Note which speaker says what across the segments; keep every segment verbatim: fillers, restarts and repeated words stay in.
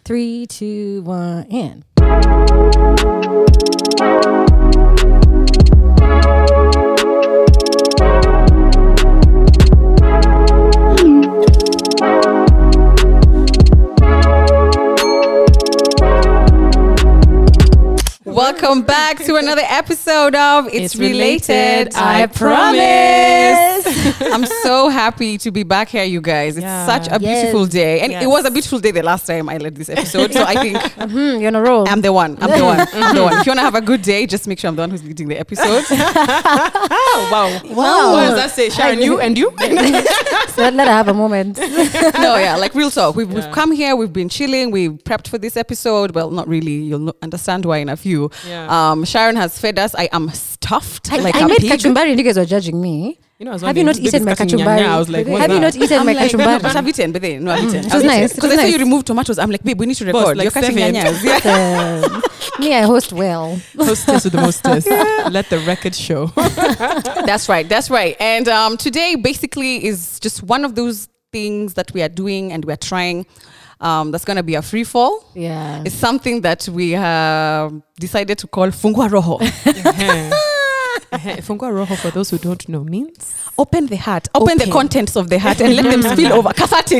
Speaker 1: Three, two, one, and.
Speaker 2: Welcome back to another episode of It's,
Speaker 3: It's
Speaker 2: Related,
Speaker 3: Related,
Speaker 2: I,
Speaker 3: I
Speaker 2: Promise. I'm so happy to be back here, you guys. It's
Speaker 3: Yeah.
Speaker 2: such a
Speaker 1: Yes.
Speaker 2: beautiful day. And
Speaker 3: Yes.
Speaker 2: it was a beautiful day the last time I led this episode. So I think
Speaker 1: Mm-hmm, you're on a roll.
Speaker 2: I'm the one. I'm the one. I'm the one. If you want to have a good day, just make sure I'm the one who's leading the episode.
Speaker 3: Oh, wow.
Speaker 1: Wow.
Speaker 3: What does that say? Sharon, you and you?
Speaker 1: So let her have a moment.
Speaker 2: No, yeah, like real talk. We've, we've
Speaker 3: Yeah.
Speaker 2: come here, we've been chilling, we've prepped for this episode. Well, not really. You'll no- understand why in a few.
Speaker 3: Yeah.
Speaker 2: Um, Sharon has fed us. I am stuffed
Speaker 1: I,
Speaker 2: like
Speaker 1: I
Speaker 2: a
Speaker 1: made
Speaker 2: pig.
Speaker 1: kachumbari and you guys were judging me.
Speaker 3: You know, I was
Speaker 1: Have you not
Speaker 3: wondering,
Speaker 1: eaten my
Speaker 3: discussing
Speaker 1: kachumbari?
Speaker 3: nyanya. I was like, what's
Speaker 1: Have you
Speaker 3: that?
Speaker 1: not eaten
Speaker 2: I'm
Speaker 1: my
Speaker 2: like, no, but
Speaker 1: kachumbari?
Speaker 2: I've eaten, but then, no, I've eaten.
Speaker 1: It was nice. It
Speaker 2: Because
Speaker 1: was
Speaker 2: I saw you
Speaker 1: nice.
Speaker 2: remove tomatoes. I'm like, babe, we need to
Speaker 3: Boss,
Speaker 2: record.
Speaker 3: like
Speaker 2: You're cutting
Speaker 3: seven.
Speaker 2: nyanyas. Yeah.
Speaker 1: Um, me, I host well.
Speaker 3: Hostess with the mostess. Let the record show.
Speaker 2: That's right. That's right. And um, today basically is just one of those things that we are doing and we're trying. Um, that's going to be a free fall.
Speaker 1: Yeah.
Speaker 2: It's something that we have decided to call Fungua Roho.
Speaker 3: Fungua Roho, for those who don't know, means
Speaker 2: Open the heart. Open,
Speaker 3: Open.
Speaker 2: the contents of the heart and let them spill over. Cathartic.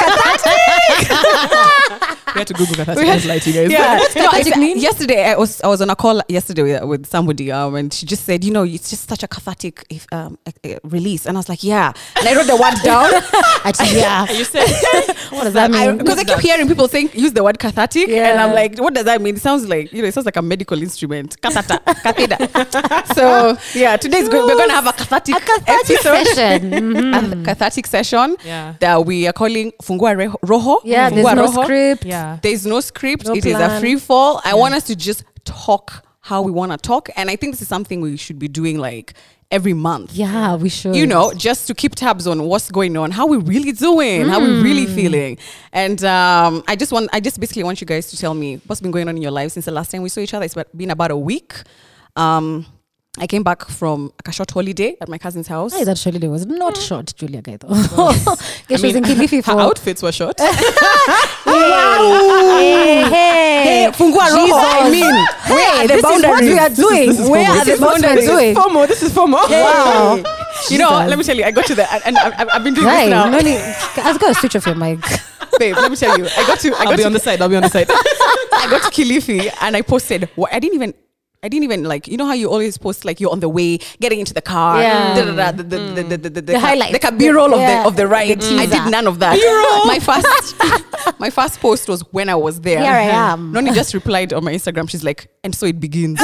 Speaker 3: we had to Google that. That's what's like, you guys.
Speaker 2: Yeah.
Speaker 1: What's
Speaker 2: No, I
Speaker 1: cathartic
Speaker 2: sa-
Speaker 1: mean?
Speaker 2: yesterday I was I was on a call yesterday with, with somebody um, and she just said, you know, it's just such a cathartic if, um, a, a release, and I was like, yeah, and I wrote the word down.
Speaker 1: Actually, yeah.
Speaker 3: You said,
Speaker 1: What does that mean?
Speaker 2: Because I, I keep hearing people saying use the word cathartic,
Speaker 1: Yeah.
Speaker 2: and I'm like, what does that mean? It sounds like, you know, it sounds like a medical instrument. Cathata, catheter. So yeah, today's go- we're gonna have a cathartic,
Speaker 1: A cathartic
Speaker 2: episode,
Speaker 1: session. Mhm.
Speaker 2: a cathartic session
Speaker 3: yeah.
Speaker 2: that we are calling Fungua Re- Roho.
Speaker 1: Yeah, there's
Speaker 2: Fungua
Speaker 1: no
Speaker 2: Roho.
Speaker 1: script.
Speaker 3: Yeah.
Speaker 2: There's no script.
Speaker 1: No
Speaker 2: It is a
Speaker 1: plan.
Speaker 2: free fall. I want us to just talk how we want to talk, and I think this is something we should be doing like every month.
Speaker 1: Yeah, we should.
Speaker 2: You know, just to keep tabs on what's going on, how we really doing, how we really feeling. And um, I just want, I just basically want you guys to tell me what's been going on in your lives since the last time we saw each other. It's been about a week. Um, I came back from a short holiday at my cousin's house.
Speaker 1: Hey, that holiday was not short, Julia Gaito. Okay, she was in Kilifi
Speaker 3: Her
Speaker 1: for.
Speaker 3: outfits were short.
Speaker 1: Hey, hey,
Speaker 2: Hey, Fungua Roho, I mean, where are the
Speaker 1: this is what
Speaker 2: boundaries?
Speaker 1: we are doing.
Speaker 3: this is
Speaker 1: Where
Speaker 3: FOMO.
Speaker 1: are the
Speaker 3: This is
Speaker 1: boundaries doing?
Speaker 3: FOMO. This is FOMO.
Speaker 1: Wow.
Speaker 2: You know,
Speaker 1: Jesus.
Speaker 2: let me tell you, I got to the, and, and I've, I've been doing
Speaker 1: Right.
Speaker 2: this now.
Speaker 1: No need. I was going to switch off your mic.
Speaker 2: Babe, let me tell you, I got to, I
Speaker 3: I'll
Speaker 2: got
Speaker 3: be
Speaker 2: to
Speaker 3: on the side. I'll be on the side.
Speaker 2: I got to Kilifi and I posted. What I didn't even. I didn't even like. You know how you always post like you're on the way, getting into the car.
Speaker 1: Yeah.
Speaker 2: Da, da, da, the, the, the, the, the, the,
Speaker 1: The highlights.
Speaker 2: Like a B-roll
Speaker 1: Yeah.
Speaker 2: of the of the ride.
Speaker 1: The
Speaker 2: I
Speaker 1: teaser.
Speaker 2: did none of that. My first, my first post was when I was there.
Speaker 1: Here I am.
Speaker 2: Noni just replied on my Instagram. She's like, and so it begins.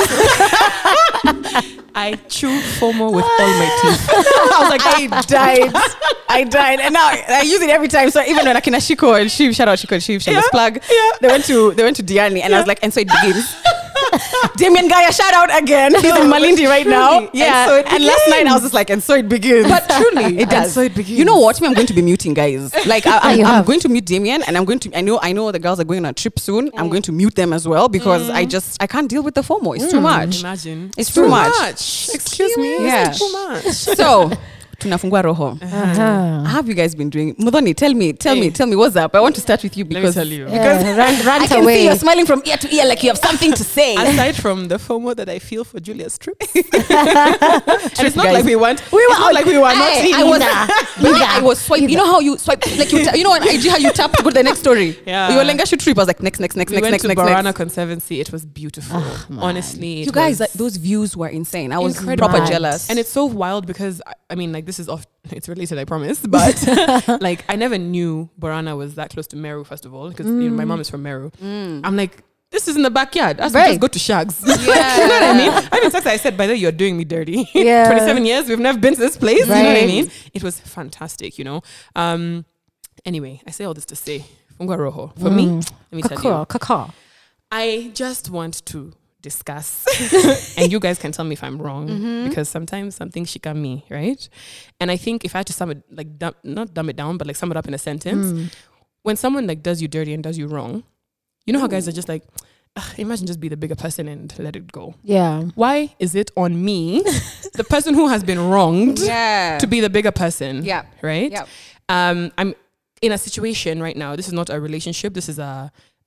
Speaker 3: I chew FOMO with all my teeth.
Speaker 2: I was like, I died. I died. And now I use it every time. So even when Akina Shiko and Shiv, shout out Shiko and Shiv, shameless
Speaker 3: Yeah,
Speaker 2: plug.
Speaker 3: yeah.
Speaker 2: They went to they went to Diani and I was like, and so it begins. Damien Gaia, shout out again. He's in Malindi right now.
Speaker 3: Truly.
Speaker 2: Yeah.
Speaker 3: And so it
Speaker 2: and last night I was just like, and so it begins.
Speaker 3: But truly,
Speaker 2: it
Speaker 3: and
Speaker 2: does.
Speaker 3: so it begins.
Speaker 2: You know what? Me, I'm going to be muting guys. Like I, I'm,
Speaker 1: you
Speaker 2: I'm
Speaker 1: have.
Speaker 2: going to mute Damien, and I'm going to. I know I know the girls are going on a trip soon. I'm going to mute them as well because I just I can't deal with the FOMO. It's too much.
Speaker 3: Imagine.
Speaker 2: It's too much.
Speaker 3: Excuse me.
Speaker 2: Yeah.
Speaker 3: It's too much.
Speaker 2: So tunafungua roho.
Speaker 1: Uh-huh.
Speaker 2: How have you guys been doing? Mudhoni, tell me, tell me,
Speaker 3: Hey.
Speaker 2: tell me what's up. I want to start with you
Speaker 3: Let me
Speaker 2: because
Speaker 3: tell you.
Speaker 2: because
Speaker 1: Yeah, run, run
Speaker 2: I can
Speaker 1: away.
Speaker 2: see you're smiling from ear to ear like you have something to say.
Speaker 3: Aside from the FOMO that I feel for Julia's trips, and it's not
Speaker 2: guys.
Speaker 3: like we want.
Speaker 1: We
Speaker 3: it's
Speaker 1: were
Speaker 3: not like we were not
Speaker 2: Hey,
Speaker 3: in.
Speaker 2: I was,
Speaker 1: Either.
Speaker 2: but I, I was swipe. You know how you swipe, like you, ta- you know on I G how you tap to go to the next story.
Speaker 3: Yeah.
Speaker 2: Your Lengashu trip I was like next, next, next,
Speaker 3: We
Speaker 2: next,
Speaker 3: went
Speaker 2: next,
Speaker 3: to
Speaker 2: next,
Speaker 3: Barana
Speaker 2: next.
Speaker 3: Conservancy. It was beautiful. Honestly, it
Speaker 2: You guys,
Speaker 3: was
Speaker 2: like, those views were insane. I was
Speaker 3: incredible.
Speaker 2: proper jealous.
Speaker 3: And it's so wild because I- I mean, like this is off. It's related, I promise. But like, I never knew Barana was that close to Meru. First of all, because you know, my mom is from Meru. I'm like, this is in the backyard. Us
Speaker 1: Right.
Speaker 3: just go to Shags.
Speaker 2: Yeah.
Speaker 3: You know what I mean? I mean, I said, by the way, you're doing me dirty.
Speaker 1: Yeah.
Speaker 3: twenty-seven years, we've never been to this place. You know what I
Speaker 1: Right.
Speaker 3: mean? It was fantastic. You know. Um. Anyway, I say all this to say, Fungua Roho. For me, let me tell you,
Speaker 1: Kaka, kaka.
Speaker 3: I just want to discuss and you guys can tell me if I'm wrong
Speaker 2: Mm-hmm.
Speaker 3: because sometimes something shika me, right? And I think if I had to sum it, like dumb, not dumb it down, but like sum it up in a sentence,
Speaker 1: Mm.
Speaker 3: when someone like does you dirty and does you wrong, you know how guys are just like, "Ugh, imagine just be the bigger person and let it go.
Speaker 1: Yeah.
Speaker 3: Why is it on me, the person who has been wronged,
Speaker 2: yeah.
Speaker 3: to be the bigger person?
Speaker 2: Yeah.
Speaker 3: Right?
Speaker 2: Yeah.
Speaker 3: Um, I'm in a situation right now. This is not a relationship. This is a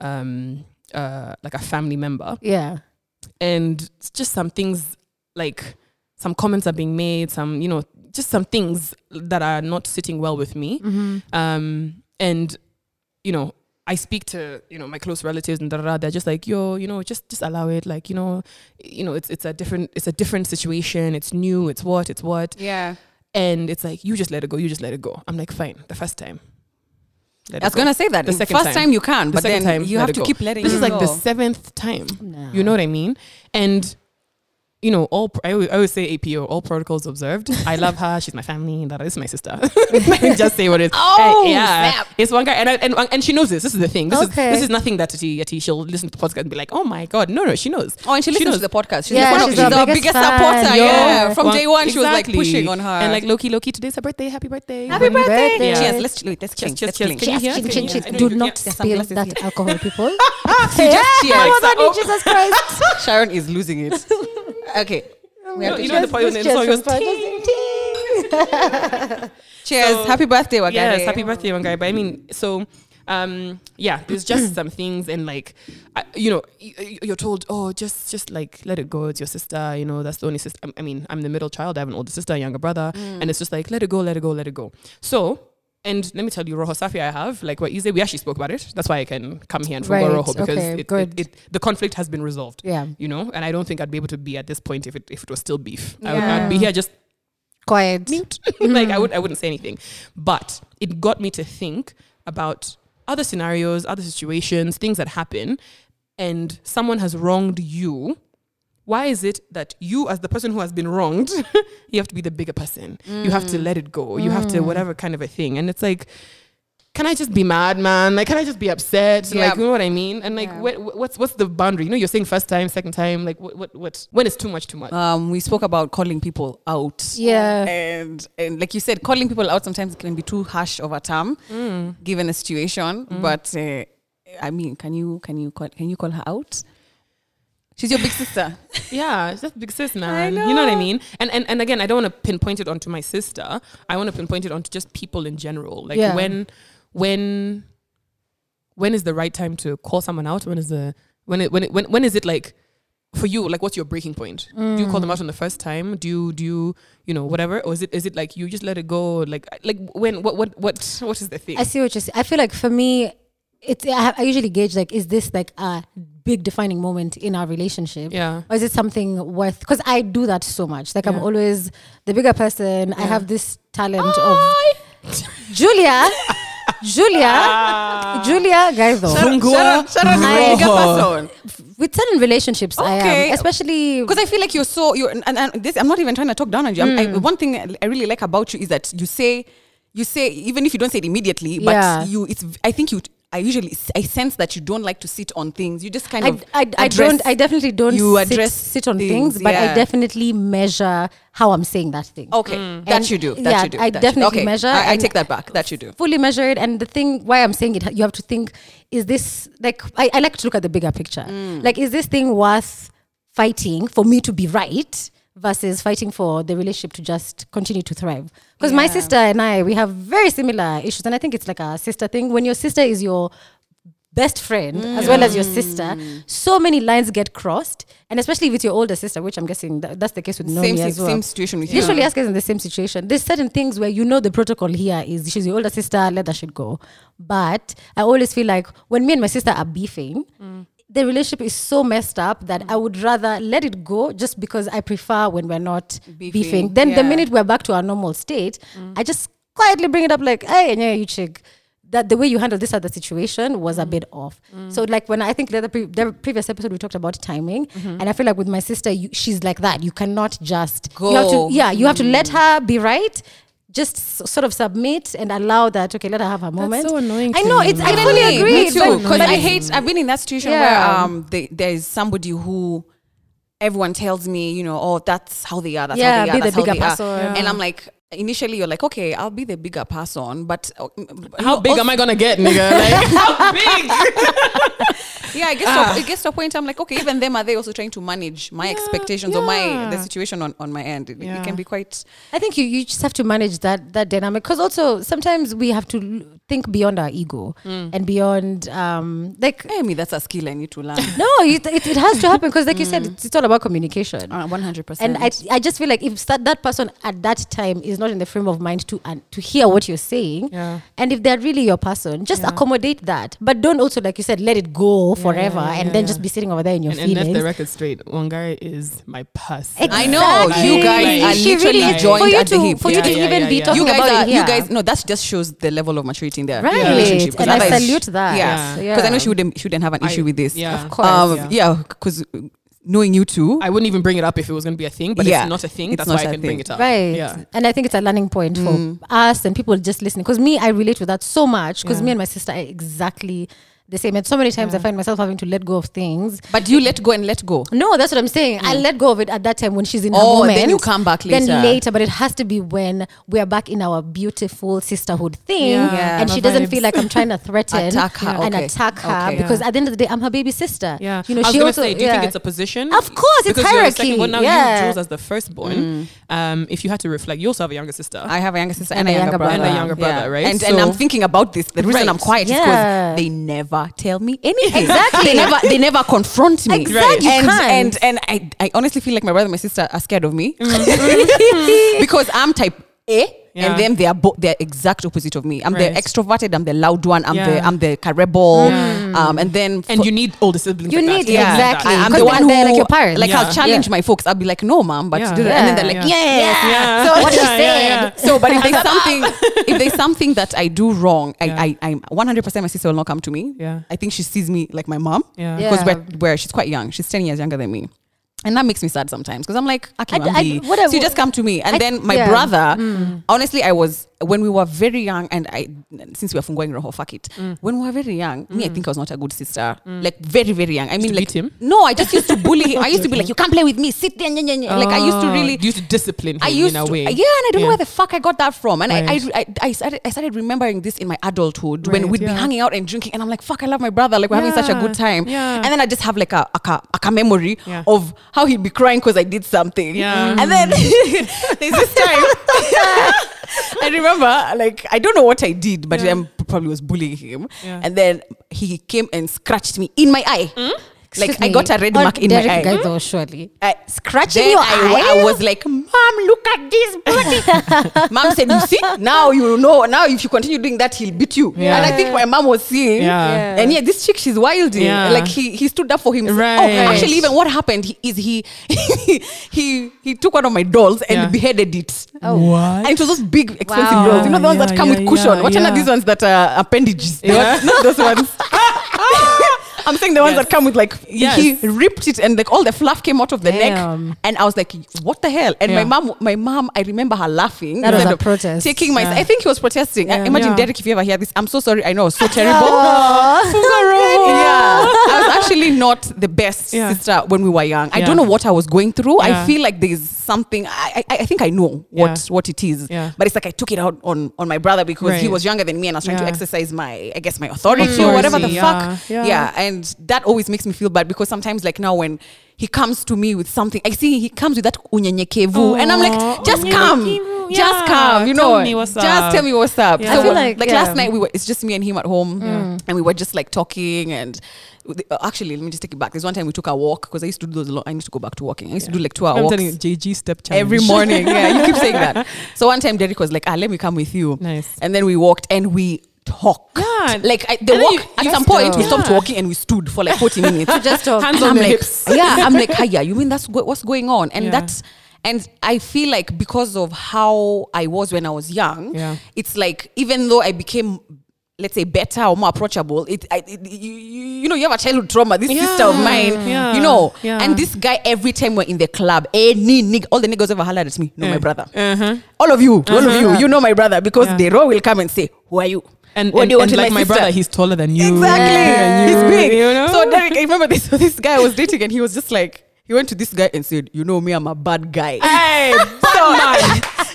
Speaker 3: um, uh, like a family member.
Speaker 1: Yeah.
Speaker 3: And it's just some things like some comments are being made, some, you know, just some things that are not sitting well with me.
Speaker 1: Mm-hmm.
Speaker 3: Um, and, you know, I speak to, you know, my close relatives and da, da, da, they're just like, yo, you know, just just allow it. Like, you know, you know, it's it's a different it's a different situation. It's new. It's what, it's what.
Speaker 2: Yeah.
Speaker 3: And it's like, you just let it go. You just let it go. I'm like, fine. The first time.
Speaker 2: I was going to say that.
Speaker 3: The
Speaker 2: The
Speaker 3: second
Speaker 2: first
Speaker 3: time.
Speaker 2: time you can,
Speaker 3: The
Speaker 2: but
Speaker 3: second
Speaker 2: then
Speaker 3: time,
Speaker 2: you
Speaker 3: let
Speaker 2: have
Speaker 3: it
Speaker 2: to
Speaker 3: go.
Speaker 2: keep letting
Speaker 3: This
Speaker 2: it
Speaker 3: is like
Speaker 2: go.
Speaker 3: the seventh time.
Speaker 1: No.
Speaker 3: You know what I mean? And, you know, all I always, I always say A P O, all protocols observed. I love her. She's my family. That is my sister. Just say what it is.
Speaker 2: Oh,
Speaker 3: Uh, yeah.
Speaker 2: snap.
Speaker 3: It's one guy. And, I, and and she knows this. This is the thing. This,
Speaker 1: Okay.
Speaker 3: is, this is nothing that Ati, Ati, she'll listen to the podcast and be like, oh my God. No, no, she knows.
Speaker 2: Oh, and she listens
Speaker 3: knows.
Speaker 2: to the podcast. She's,
Speaker 1: Yeah,
Speaker 2: one of-
Speaker 1: she's
Speaker 2: she's
Speaker 1: our
Speaker 2: our
Speaker 1: biggest
Speaker 2: biggest
Speaker 1: fan.
Speaker 2: supporter.
Speaker 1: Yo.
Speaker 2: Yeah. From
Speaker 3: Well,
Speaker 2: day one, she was like
Speaker 3: exactly.
Speaker 2: pushing on her.
Speaker 3: And like, Loki, Loki, today's her birthday. Happy birthday.
Speaker 2: Happy birthday.
Speaker 1: birthday.
Speaker 3: Yeah.
Speaker 2: Cheers. Let's, wait, let's
Speaker 3: Cheers,
Speaker 2: clink.
Speaker 3: cheers,
Speaker 2: Let's
Speaker 3: cheers.
Speaker 2: clink.
Speaker 3: Can you
Speaker 1: Yes,
Speaker 3: hear?
Speaker 1: chin,
Speaker 3: Can
Speaker 1: chin,
Speaker 3: you
Speaker 1: chin.
Speaker 3: hear? I know
Speaker 1: Do
Speaker 3: you-
Speaker 1: not
Speaker 3: yeah.
Speaker 1: spill
Speaker 2: Sunglasses
Speaker 1: that
Speaker 2: here.
Speaker 1: alcohol, people.
Speaker 2: Just
Speaker 1: Yeah,
Speaker 2: cheers.
Speaker 1: oh, that
Speaker 3: Oh.
Speaker 1: Jesus Christ.
Speaker 2: Sharon is losing it. Okay. We have
Speaker 3: You
Speaker 2: to
Speaker 3: know the
Speaker 2: cheers.
Speaker 3: point when the song goes,
Speaker 2: Cheers.
Speaker 3: So-
Speaker 2: Happy birthday, Wagare.
Speaker 3: Yes, happy birthday, one guy. But I mean, so um, yeah, there's just some things, and like, I, you know, y- you're told, oh, just just like let it go. It's your sister. You know, that's the only sister. I mean, I'm the middle child. I have an older sister, a younger brother, and it's just like let it go, let it go, let it go. So. And let me tell you, Rojo Safi, I have, like what you say, we actually spoke about it. That's why I can come here and from
Speaker 1: Right,
Speaker 3: Rojo, because
Speaker 1: okay,
Speaker 3: it, it,
Speaker 1: good.
Speaker 3: it, the conflict has been resolved.
Speaker 1: Yeah.
Speaker 3: You know, and I don't think I'd be able to be at this point if it if it was still beef. I would,
Speaker 2: Yeah.
Speaker 3: I'd be here just
Speaker 1: Quiet.
Speaker 3: mute. like I would I wouldn't say anything. But it got me to think about other scenarios, other situations, things that happen, and someone has wronged you. Why is it that you, as the person who has been wronged, you have to be the bigger person? You have to let it go. You have to whatever kind of a thing. And it's like, can I just be mad, man? Like, can I just be upset?
Speaker 2: Yeah.
Speaker 3: Like, you know what I mean? And like,
Speaker 2: Yeah.
Speaker 3: what, what's what's the boundary? You know, you're saying first time, second time. Like, what what what? When it's too much, too much.
Speaker 2: Um, we spoke about calling people out.
Speaker 1: Yeah.
Speaker 2: And and like you said, calling people out sometimes can be too harsh of a term, given a situation. But uh, I mean, can you can you call can you call her out? She's your big sister.
Speaker 3: Yeah, it's just big sis, man.
Speaker 2: know.
Speaker 3: You know what I mean? And and and again, I don't want to pinpoint it onto my sister. I want to pinpoint it onto just people in general. Like
Speaker 1: Yeah.
Speaker 3: when when when is the right time to call someone out? When is the when it when it when when is it like for you? Like, what's your breaking point? Do you call them out on the first time? Do you do you you know whatever? Or is it is it like you just let it go? Like like when what what what what is the thing?
Speaker 1: I see what you're saying. I feel like for me, it's I, have, I usually gauge like, is this like a big defining moment in our relationship?
Speaker 3: Yeah.
Speaker 1: Or is it something worth? Because I do that so much. Like I'm
Speaker 3: Yeah.
Speaker 1: always the bigger person. I have this talent of Julia. Julia, Julia, guys, though.
Speaker 2: Sharon, Sharon, Sharon is a bigger person.
Speaker 1: With certain relationships, I
Speaker 2: Okay.
Speaker 1: am, especially
Speaker 2: Because I feel like you're so you're and, and this I'm not even trying to talk down on you. I'm- I, one thing I really like about you is that you say you say even if you don't say it immediately, but
Speaker 1: Yeah.
Speaker 2: you it's I think you I usually I sense that you don't like to sit on things. You just kind
Speaker 1: I,
Speaker 2: of
Speaker 1: I, I
Speaker 2: address-
Speaker 1: don't I definitely don't
Speaker 2: you
Speaker 1: sit,
Speaker 2: address
Speaker 1: sit on
Speaker 2: things,
Speaker 1: things, but
Speaker 2: yeah.
Speaker 1: I definitely measure how I'm saying that thing.
Speaker 2: Okay, that
Speaker 1: And
Speaker 2: you do. That
Speaker 1: yeah,
Speaker 2: you do.
Speaker 1: I
Speaker 2: that you do.
Speaker 1: definitely
Speaker 2: okay.
Speaker 1: measure
Speaker 2: I, I
Speaker 1: and-
Speaker 2: take that back. That you do.
Speaker 1: Fully measured, and the thing why I'm saying it, you have to think: is this like I, I like to look at the bigger picture? Like, is this thing worth fighting for me to be right versus fighting for the relationship to just continue to thrive? Because my
Speaker 2: Yeah.
Speaker 1: sister and I, we have very similar issues, and I think it's like a sister thing. When your sister is your best friend as well as your sister, so many lines get crossed, and especially with your older sister, which I'm guessing that, that's the case with Nomi
Speaker 2: Same si-
Speaker 1: as well.
Speaker 2: same situation with you.
Speaker 1: Literally, ask us in the same situation. There's certain things where you know the protocol here is she's your older sister, let that shit go. But I always feel like when me and my sister are beefing, the relationship is so messed up that I would rather let it go just because I prefer when we're not
Speaker 2: Beefing,
Speaker 1: beefing. Then the
Speaker 2: yeah.
Speaker 1: minute we're back to our normal state, I just quietly bring it up like, hey, yeah, you chick. That the way you handle this other situation was a bit off. So like when I think the other pre- the previous episode we talked about timing, and I feel like with my sister, you, she's like that. You cannot just You have
Speaker 2: Go.
Speaker 1: to, yeah, you have to let her be right. Just s- sort of submit and allow that. Okay, let her have her moment.
Speaker 3: so annoying
Speaker 1: I
Speaker 3: to
Speaker 1: know
Speaker 3: me,
Speaker 1: it's. I
Speaker 3: man.
Speaker 1: fully
Speaker 2: Me,
Speaker 1: agree.
Speaker 2: Me
Speaker 1: It's
Speaker 2: too.
Speaker 1: like-
Speaker 2: Because
Speaker 1: but
Speaker 2: I
Speaker 1: it's-
Speaker 2: hate. I've been in that situation
Speaker 1: Yeah.
Speaker 2: where um they, there's somebody who everyone tells me, you know, oh, that's how they are. That's
Speaker 1: Yeah,
Speaker 2: how they are.
Speaker 1: be the
Speaker 2: that's how
Speaker 1: bigger
Speaker 2: they are.
Speaker 1: person. Yeah.
Speaker 2: And I'm like, initially you're like, okay, I'll be the bigger person, but uh,
Speaker 3: How big am I gonna get, nigga? Like, how big?
Speaker 2: yeah, I guess
Speaker 3: Ah.
Speaker 2: to, it gets to a point I'm like, okay, even them are they also trying to manage my
Speaker 3: Yeah,
Speaker 2: expectations or my
Speaker 3: yeah.
Speaker 2: the situation on, on my end. It,
Speaker 3: Yeah.
Speaker 2: it can be quite
Speaker 1: I think you, you just have to manage that that dynamic, because also sometimes we have to l- think beyond our ego and beyond um like
Speaker 2: I mean that's a skill I need to learn.
Speaker 1: no it, it, it has to happen, because like you said, it's, it's all about communication.
Speaker 2: Uh, one hundred percent.
Speaker 1: And I, I just feel like if that, that person at that time is not in the frame of mind to uh, to hear what you're saying,
Speaker 3: Yeah.
Speaker 1: and if they're really your person, just
Speaker 3: Yeah.
Speaker 1: accommodate that. But don't also, like you said, let it go
Speaker 3: Yeah,
Speaker 1: forever
Speaker 3: yeah,
Speaker 1: and
Speaker 3: yeah,
Speaker 1: then
Speaker 3: yeah.
Speaker 1: just be sitting over there in your
Speaker 3: And, and
Speaker 1: feelings.
Speaker 3: let the record straight. Wangari is my person.
Speaker 2: I know, you guys are
Speaker 1: She
Speaker 2: literally
Speaker 1: really-
Speaker 2: joined
Speaker 1: for you
Speaker 2: at the
Speaker 1: to,
Speaker 2: hip.
Speaker 1: For you
Speaker 3: Yeah,
Speaker 1: to
Speaker 3: yeah,
Speaker 1: even
Speaker 3: yeah,
Speaker 1: be
Speaker 3: yeah.
Speaker 1: talking
Speaker 2: You guys
Speaker 1: about
Speaker 2: are,
Speaker 1: it here.
Speaker 2: you guys, no, that just shows the level of maturity in their
Speaker 1: Right.
Speaker 2: relationship. 'Cause
Speaker 1: And I
Speaker 2: otherwise-
Speaker 1: salute that.
Speaker 2: Yeah,
Speaker 1: Yeah.
Speaker 2: because I know she wouldn't, she wouldn't have an
Speaker 3: I-
Speaker 2: issue with this.
Speaker 3: Yeah.
Speaker 1: Of course.
Speaker 2: Um,
Speaker 3: Yeah.
Speaker 2: yeah, because knowing you two,
Speaker 3: I wouldn't even bring it up if it was going to be a thing, but
Speaker 2: Yeah.
Speaker 3: it's not a thing.
Speaker 2: It's
Speaker 3: That's
Speaker 2: not
Speaker 3: why I
Speaker 2: a
Speaker 3: can bring
Speaker 2: thing.
Speaker 3: it up.
Speaker 1: Right.
Speaker 3: Yeah.
Speaker 1: And I think it's a learning point for
Speaker 2: Mm.
Speaker 1: us and people just listening. Because me, I relate with that so much. Because
Speaker 3: Yeah.
Speaker 1: me and my sister are exactly the same. And so many times I find myself having to let go of things.
Speaker 2: but you let go and let go.
Speaker 1: No, that's what I'm saying. I let go of it at that time when she's in her
Speaker 2: Oh,
Speaker 1: moment.
Speaker 2: then you come back
Speaker 1: Then
Speaker 2: later.
Speaker 1: later, but it has to be when we are back in our beautiful sisterhood thing,
Speaker 3: Yeah.
Speaker 2: Yeah.
Speaker 1: and
Speaker 3: My
Speaker 1: she doesn't
Speaker 3: vibes.
Speaker 1: feel like I'm trying to threaten
Speaker 2: Attack her,
Speaker 1: and
Speaker 2: okay.
Speaker 1: attack her
Speaker 2: Okay.
Speaker 1: because
Speaker 3: Yeah.
Speaker 1: at the end of the day, I'm her baby sister.
Speaker 3: Yeah.
Speaker 1: you know,
Speaker 3: I was
Speaker 1: she
Speaker 3: gonna
Speaker 1: also.
Speaker 3: say, do you
Speaker 1: yeah.
Speaker 3: think it's a position?
Speaker 1: Of course, it's
Speaker 3: because you're the
Speaker 1: hierarchy.
Speaker 3: second one. Now
Speaker 1: yeah.
Speaker 3: you, Jules, as the firstborn, um, if you had to reflect, you also have a younger sister.
Speaker 2: I have a younger sister
Speaker 1: And
Speaker 2: and,
Speaker 1: a
Speaker 2: a younger
Speaker 1: younger
Speaker 2: brother.
Speaker 1: brother.
Speaker 3: And a younger brother, right?
Speaker 2: And, and
Speaker 3: So-
Speaker 2: I'm thinking about this. The reason
Speaker 3: Right.
Speaker 2: I'm quiet
Speaker 1: Yeah.
Speaker 2: is because they never tell me anything.
Speaker 1: Exactly.
Speaker 2: they never they never confront me.
Speaker 1: Exactly. You
Speaker 2: And,
Speaker 1: can't.
Speaker 2: and and I, I honestly feel like my brother and my sister are scared of me. because I'm type A.
Speaker 3: Yeah.
Speaker 2: And then they are both they're exact opposite of me. I'm
Speaker 3: Right.
Speaker 2: the extroverted, I'm the loud one, I'm the
Speaker 3: Yeah.
Speaker 2: I'm the rebel.
Speaker 3: Yeah.
Speaker 2: Um and then
Speaker 3: and
Speaker 2: for-
Speaker 3: you need older siblings.
Speaker 1: You
Speaker 3: like that
Speaker 1: need-
Speaker 3: to
Speaker 1: yeah,
Speaker 3: do that.
Speaker 1: exactly.
Speaker 2: I, I'm
Speaker 1: Because
Speaker 2: the one who
Speaker 1: they're like your parents.
Speaker 2: like
Speaker 3: Yeah.
Speaker 2: I'll challenge
Speaker 1: Yeah.
Speaker 2: my folks. I'll be like, no, mom, but
Speaker 3: Yeah.
Speaker 2: and then they're like,
Speaker 3: Yeah.
Speaker 2: yes.
Speaker 3: Yeah.
Speaker 2: So
Speaker 1: What you
Speaker 3: Yeah, yeah,
Speaker 1: said.
Speaker 3: yeah.
Speaker 2: so, but if there's something, if there's something that I do wrong, I,
Speaker 3: Yeah.
Speaker 2: I, I'm one hundred percent my sister will not come to me.
Speaker 3: Yeah.
Speaker 2: I think she sees me like my mom
Speaker 3: Yeah.
Speaker 1: Yeah.
Speaker 2: because we're, we're, she's quite young. She's ten years younger than me. And that makes me sad sometimes because I'm like, okay,
Speaker 1: I- I- what I-
Speaker 2: so you just come to me. And
Speaker 1: I-
Speaker 2: then my
Speaker 1: yeah.
Speaker 2: brother, honestly, I was, when we were very young, and I, since we are from going Roho, fuck it. When we were very young, me, I think I was not a good sister. Like, very, very young. I mean,
Speaker 3: to
Speaker 2: like,
Speaker 3: beat him?
Speaker 2: no, I just used to bully him. I used to be like, you can't play with me, sit there. Nye, nye, nye. Like, I used to
Speaker 3: Oh,
Speaker 2: really,
Speaker 3: you used to discipline him
Speaker 2: I used
Speaker 3: in a
Speaker 2: to,
Speaker 3: way.
Speaker 2: yeah, and I don't know
Speaker 3: Yeah.
Speaker 2: where the fuck I got that from. And
Speaker 3: Right.
Speaker 2: I, I, I, I, started, I started remembering this in my adulthood when
Speaker 3: Right,
Speaker 2: we'd be
Speaker 3: yeah.
Speaker 2: hanging out and drinking, and I'm like, fuck, I love my brother. Like, we're having such a
Speaker 3: Yeah,
Speaker 2: good time.
Speaker 3: yeah.
Speaker 2: And then I just have like a, a, ca- a ca memory
Speaker 3: Yeah.
Speaker 2: of how he'd be crying because I did something.
Speaker 3: Yeah.
Speaker 2: And then there's this time. I remember, like, I don't know what I did, but
Speaker 3: Yeah.
Speaker 2: I probably was bullying him.
Speaker 3: Yeah.
Speaker 2: And then he came and scratched me in my eye. Like,
Speaker 1: Excuse
Speaker 2: I
Speaker 1: me.
Speaker 2: got a red
Speaker 1: Or
Speaker 2: mark in
Speaker 1: Derek
Speaker 2: my eye.
Speaker 1: guy though, surely.
Speaker 2: I,
Speaker 1: Scratching
Speaker 2: then
Speaker 1: your
Speaker 2: I,
Speaker 1: eye?
Speaker 2: I was like, Mom, look at this bloody. Mom said, you see, now you know, now if you continue doing that, he'll beat you.
Speaker 3: Yeah.
Speaker 2: And I think my mom was seeing.
Speaker 3: Yeah.
Speaker 1: Yeah.
Speaker 2: And yeah, this chick, she's wild.
Speaker 3: Yeah.
Speaker 2: Like he, he stood up for himself.
Speaker 3: Right.
Speaker 2: Oh, actually, even what happened he, is he, he, he took one of my dolls and
Speaker 3: Yeah.
Speaker 2: beheaded it.
Speaker 1: Oh.
Speaker 3: What?
Speaker 2: And it was those big, expensive
Speaker 1: Wow.
Speaker 2: dolls. You know, the ones
Speaker 3: Yeah,
Speaker 2: that come
Speaker 3: yeah,
Speaker 2: with cushion.
Speaker 3: yeah,
Speaker 2: What
Speaker 3: yeah.
Speaker 2: are these ones that are appendages? The
Speaker 3: Yeah.
Speaker 2: ones- not those ones. I'm saying the ones
Speaker 3: Yes.
Speaker 2: that come with like,
Speaker 3: Yes.
Speaker 2: he ripped it and like all the fluff came out of the
Speaker 1: Damn.
Speaker 2: neck. And I was like, what the hell? And
Speaker 3: Yeah.
Speaker 2: my mom, my mom, I remember her laughing.
Speaker 1: That was
Speaker 2: instead
Speaker 1: a
Speaker 2: of
Speaker 1: protest.
Speaker 2: Taking my,
Speaker 3: Yeah.
Speaker 2: I think he was protesting.
Speaker 1: Yeah.
Speaker 2: Imagine
Speaker 3: Yeah.
Speaker 2: Derek, if you ever hear this, I'm so sorry. I know, it's so terrible.
Speaker 1: Aw.
Speaker 2: Yeah, I was actually not the best
Speaker 3: Yeah.
Speaker 2: sister when we were young. I
Speaker 3: Yeah.
Speaker 2: don't know what I was going through.
Speaker 3: Yeah.
Speaker 2: I feel like there's something. I, I, I think I know what
Speaker 3: Yeah.
Speaker 2: what it is.
Speaker 3: Yeah.
Speaker 2: But it's like I took it out on on my brother because he
Speaker 3: Right.
Speaker 2: was younger than me, and I was trying to
Speaker 3: Yeah.
Speaker 2: exercise my, I guess, my authority,
Speaker 3: Authority,
Speaker 2: or whatever the
Speaker 3: yeah.
Speaker 2: fuck.
Speaker 3: Yeah.
Speaker 2: And that always makes me feel bad because sometimes, like now, when he comes to me with something, I see he comes with that unyenyekevu, and I'm
Speaker 3: Aw,
Speaker 2: like, just come.
Speaker 3: unyenyekevu.
Speaker 2: Just
Speaker 3: Yeah.
Speaker 2: come, you
Speaker 3: Tell
Speaker 2: know.
Speaker 3: me what's
Speaker 2: just
Speaker 3: up.
Speaker 2: tell me what's up.
Speaker 3: Yeah.
Speaker 1: I
Speaker 2: So,
Speaker 1: feel like,
Speaker 2: like
Speaker 1: yeah.
Speaker 2: last night, we were. It's just me and him at home, and we were just like talking. And uh, actually, let me just take it back. There's one time we took a walk because I used to do those. A lot. I need to go back to walking. I used to do like two hour
Speaker 3: I'm
Speaker 2: walks
Speaker 3: telling you, J G step challenge.
Speaker 2: every morning. Yeah, you keep saying that. So one time, Derek was like, "Ah, let me come with you."
Speaker 3: Nice.
Speaker 2: And then we walked and we talked.
Speaker 3: Yeah.
Speaker 2: Like I, the
Speaker 3: And then
Speaker 2: walk
Speaker 3: you-
Speaker 2: at
Speaker 3: you
Speaker 2: some
Speaker 3: just
Speaker 2: point, we
Speaker 3: go.
Speaker 2: stopped
Speaker 3: Yeah.
Speaker 2: walking and we stood for like forty minutes.
Speaker 1: Just talk.
Speaker 3: Hands
Speaker 2: And
Speaker 3: on
Speaker 2: I'm
Speaker 3: the
Speaker 2: like,
Speaker 3: hips.
Speaker 2: yeah, I'm like, hiya, you mean that's go- what's going on? And
Speaker 3: Yeah.
Speaker 2: that's, and I feel like because of how I was when I was young,
Speaker 3: Yeah.
Speaker 2: it's like, even though I became, let's say, better or more approachable, it, I, it you, you you know, you have a childhood trauma. This
Speaker 3: Yeah.
Speaker 2: sister of mine,
Speaker 3: Yeah.
Speaker 2: you know,
Speaker 3: Yeah.
Speaker 2: and this guy, every time we're in the club, any nig- all the niggas ever hollered at me, no, my
Speaker 3: Eh.
Speaker 2: brother.
Speaker 3: Uh-huh.
Speaker 2: All of you, all of
Speaker 3: Uh-huh.
Speaker 2: you, you know my brother, because
Speaker 3: Yeah.
Speaker 2: the row will come and say, who are you?
Speaker 3: And,
Speaker 2: What
Speaker 3: and,
Speaker 2: do you want
Speaker 3: and
Speaker 2: with
Speaker 3: like
Speaker 2: my
Speaker 3: my
Speaker 2: sister?
Speaker 3: brother, he's taller than you.
Speaker 2: Exactly.
Speaker 3: Yeah.
Speaker 2: He's big.
Speaker 3: You know?
Speaker 2: So Derek, I remember this this guy I was dating and he was just like, he went to this guy and said, you know me, I'm a bad guy.
Speaker 3: Hey, bad man. Bad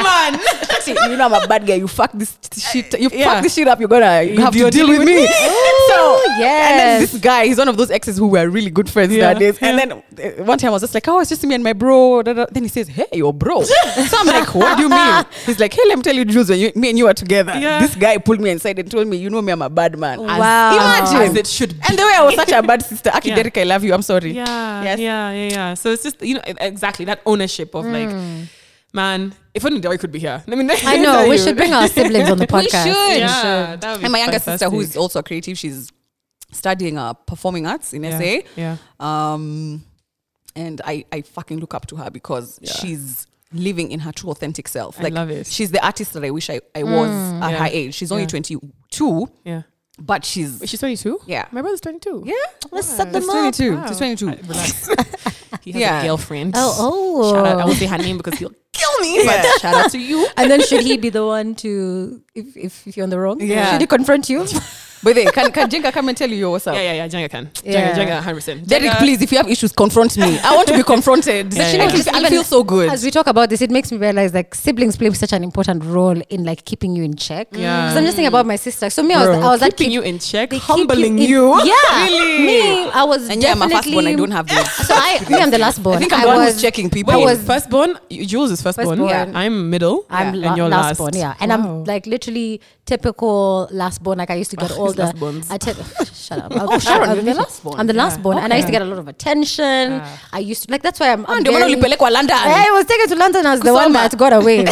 Speaker 3: man.
Speaker 2: See, you know I'm a bad guy. You fuck this shit. You
Speaker 3: Yeah.
Speaker 2: fuck this shit up. You're gonna you have to
Speaker 3: You're
Speaker 2: deal with
Speaker 3: dealing
Speaker 2: me.
Speaker 3: with
Speaker 2: So and then
Speaker 1: yes.
Speaker 2: this guy, he's one of those exes who were really good friends
Speaker 3: Yeah.
Speaker 2: nowadays. And then uh, one time I was just like, oh, it's just me and my bro. Da, da. Then he says, hey, your bro. So I'm like, what do you mean? He's like, hey, let me tell you, Jules, when you, me and you are together.
Speaker 3: Yeah.
Speaker 2: This guy pulled me inside and told me, you know me, I'm a bad man. As-
Speaker 1: Wow.
Speaker 2: Imagine.
Speaker 3: As it should be.
Speaker 2: And the way I was such a bad sister. Actually,
Speaker 3: Yeah.
Speaker 2: Derek, I love you. I'm sorry.
Speaker 3: Yeah,
Speaker 2: Yes.
Speaker 3: yeah, yeah, yeah. So it's just, you know, exactly that ownership of like, man, if only Joy could be here. I mean,
Speaker 1: I know. We should bring our siblings on the podcast.
Speaker 2: should.
Speaker 3: Yeah, that would be
Speaker 2: And my younger sister,
Speaker 3: fantastic.
Speaker 2: who is also a creative, she's studying uh, performing arts in
Speaker 3: yeah.
Speaker 2: S A.
Speaker 3: Yeah.
Speaker 2: Um, and I, I fucking look up to her because
Speaker 3: Yeah.
Speaker 2: she's living in her true authentic self.
Speaker 3: I
Speaker 2: Like
Speaker 3: love it.
Speaker 2: she's the artist that I wish I, I was at
Speaker 3: Yeah.
Speaker 2: her age. She's only
Speaker 3: Yeah.
Speaker 2: twenty-two,
Speaker 3: Yeah.
Speaker 2: but she's
Speaker 3: Wait, she's twenty-two?
Speaker 2: yeah.
Speaker 3: My brother's twenty-two.
Speaker 2: Yeah.
Speaker 1: Let's set them
Speaker 2: She's
Speaker 1: up.
Speaker 2: twenty-two.
Speaker 3: Wow.
Speaker 2: She's twenty-two.
Speaker 3: I- relax. He has
Speaker 2: Yeah.
Speaker 3: a girlfriend.
Speaker 1: Oh, oh.
Speaker 3: Shout out. I won't say her name because he'll kill me.
Speaker 2: Yeah.
Speaker 3: But shout out to you.
Speaker 1: And then should he be the one to, if, if, if you're on the wrong,
Speaker 2: Yeah.
Speaker 1: should he confront you?
Speaker 2: But then, can, can Jenga come and tell you your what's up?
Speaker 3: Yeah, yeah, yeah. Jenga can.
Speaker 1: Yeah.
Speaker 3: Jenga, Jenga, one hundred percent.
Speaker 2: Derek, please, if you have issues, confront me. I want to be confronted.
Speaker 3: Yeah,
Speaker 2: I,
Speaker 3: yeah,
Speaker 2: feel,
Speaker 3: yeah.
Speaker 2: I
Speaker 1: Even
Speaker 2: feel so good.
Speaker 1: As we talk about this, it makes me realize like siblings play such an important role in like keeping you in check.
Speaker 3: Yeah.
Speaker 1: Because I'm just thinking about my sister. So me, I was,
Speaker 3: Bro,
Speaker 1: I was that
Speaker 3: keeping
Speaker 1: kid-
Speaker 3: you in check,
Speaker 1: they keep
Speaker 3: humbling
Speaker 1: in-
Speaker 3: you.
Speaker 1: Yeah.
Speaker 2: Really?
Speaker 1: Me, I was
Speaker 2: And yeah, I'm a firstborn. I
Speaker 1: definitely-
Speaker 2: don't have those.
Speaker 1: So I, me, I'm the last born.
Speaker 2: I think I'm the one
Speaker 1: was,
Speaker 2: who's checking people.
Speaker 1: I
Speaker 3: Wait,
Speaker 1: was
Speaker 3: firstborn? You- Jules is firstborn.
Speaker 1: Firstborn.
Speaker 3: Yeah. I'm middle.
Speaker 1: I'm
Speaker 3: and
Speaker 1: la-
Speaker 3: you're
Speaker 1: last
Speaker 3: last.
Speaker 1: born, yeah. And
Speaker 3: Wow.
Speaker 1: I'm like literally typical last born. Like I used to get
Speaker 3: Ugh,
Speaker 1: all
Speaker 3: these
Speaker 1: the.
Speaker 3: last borns.
Speaker 1: I te- shut up.
Speaker 2: Oh, Sharon, you're the last born.
Speaker 1: I'm the last
Speaker 3: Yeah.
Speaker 1: born, and I used to
Speaker 3: Okay.
Speaker 1: get a lot of attention.
Speaker 3: Ah.
Speaker 1: I used to like that's why I'm. I'm
Speaker 2: Ndio maana
Speaker 1: very-
Speaker 2: ulipelekwa London.
Speaker 1: I was taken to London as the one
Speaker 2: Kusoma.
Speaker 1: that got away.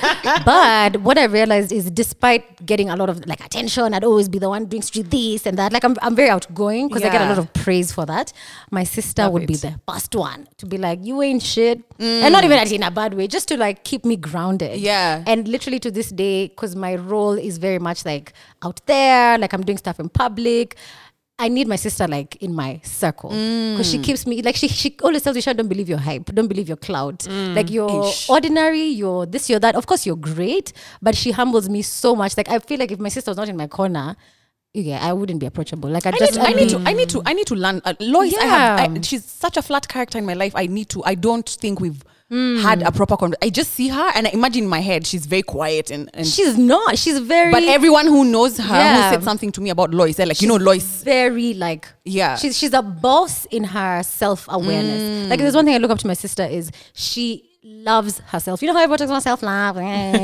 Speaker 1: But what I realized is, despite getting a lot of like attention, I'd always be the one doing street this and that. Like I'm, I'm very outgoing because I get a
Speaker 2: Yeah.
Speaker 1: lot of praise for that. My sister
Speaker 2: Love
Speaker 1: would be
Speaker 2: it.
Speaker 1: the first one to be like, "You ain't shit," and not even in a bad way, just to like keep me grounded.
Speaker 2: Yeah.
Speaker 1: And literally to this day, because my role is very much like out there, like I'm doing stuff in public. I need my sister like in my circle because she keeps me like she she always tells me, "Shah, don't believe your hype, don't believe your clout. Like you're
Speaker 2: Ish.
Speaker 1: ordinary, you're this, you're that. Of course, you're great, but she humbles me so much. Like I feel like if my sister was not in my corner, yeah, I wouldn't be approachable. Like I,
Speaker 2: I
Speaker 1: just
Speaker 2: need, to, I need to, I need to, I need to learn. Uh, Lois, I have, I,
Speaker 1: Yeah.
Speaker 2: she's such a flat character in my life. I need to. I don't think we've had a proper conversation. I just see her and I imagine in my head she's very quiet and. and
Speaker 1: She's not. She's very.
Speaker 2: but everyone who knows her,
Speaker 1: Yeah.
Speaker 2: who said something to me about Lois, they're like, you know, Lois.
Speaker 1: very like
Speaker 2: Yeah.
Speaker 1: she's she's a boss in her self-awareness. Like there's one thing I look up to my sister is she loves herself. You know how everyone talks about self-love?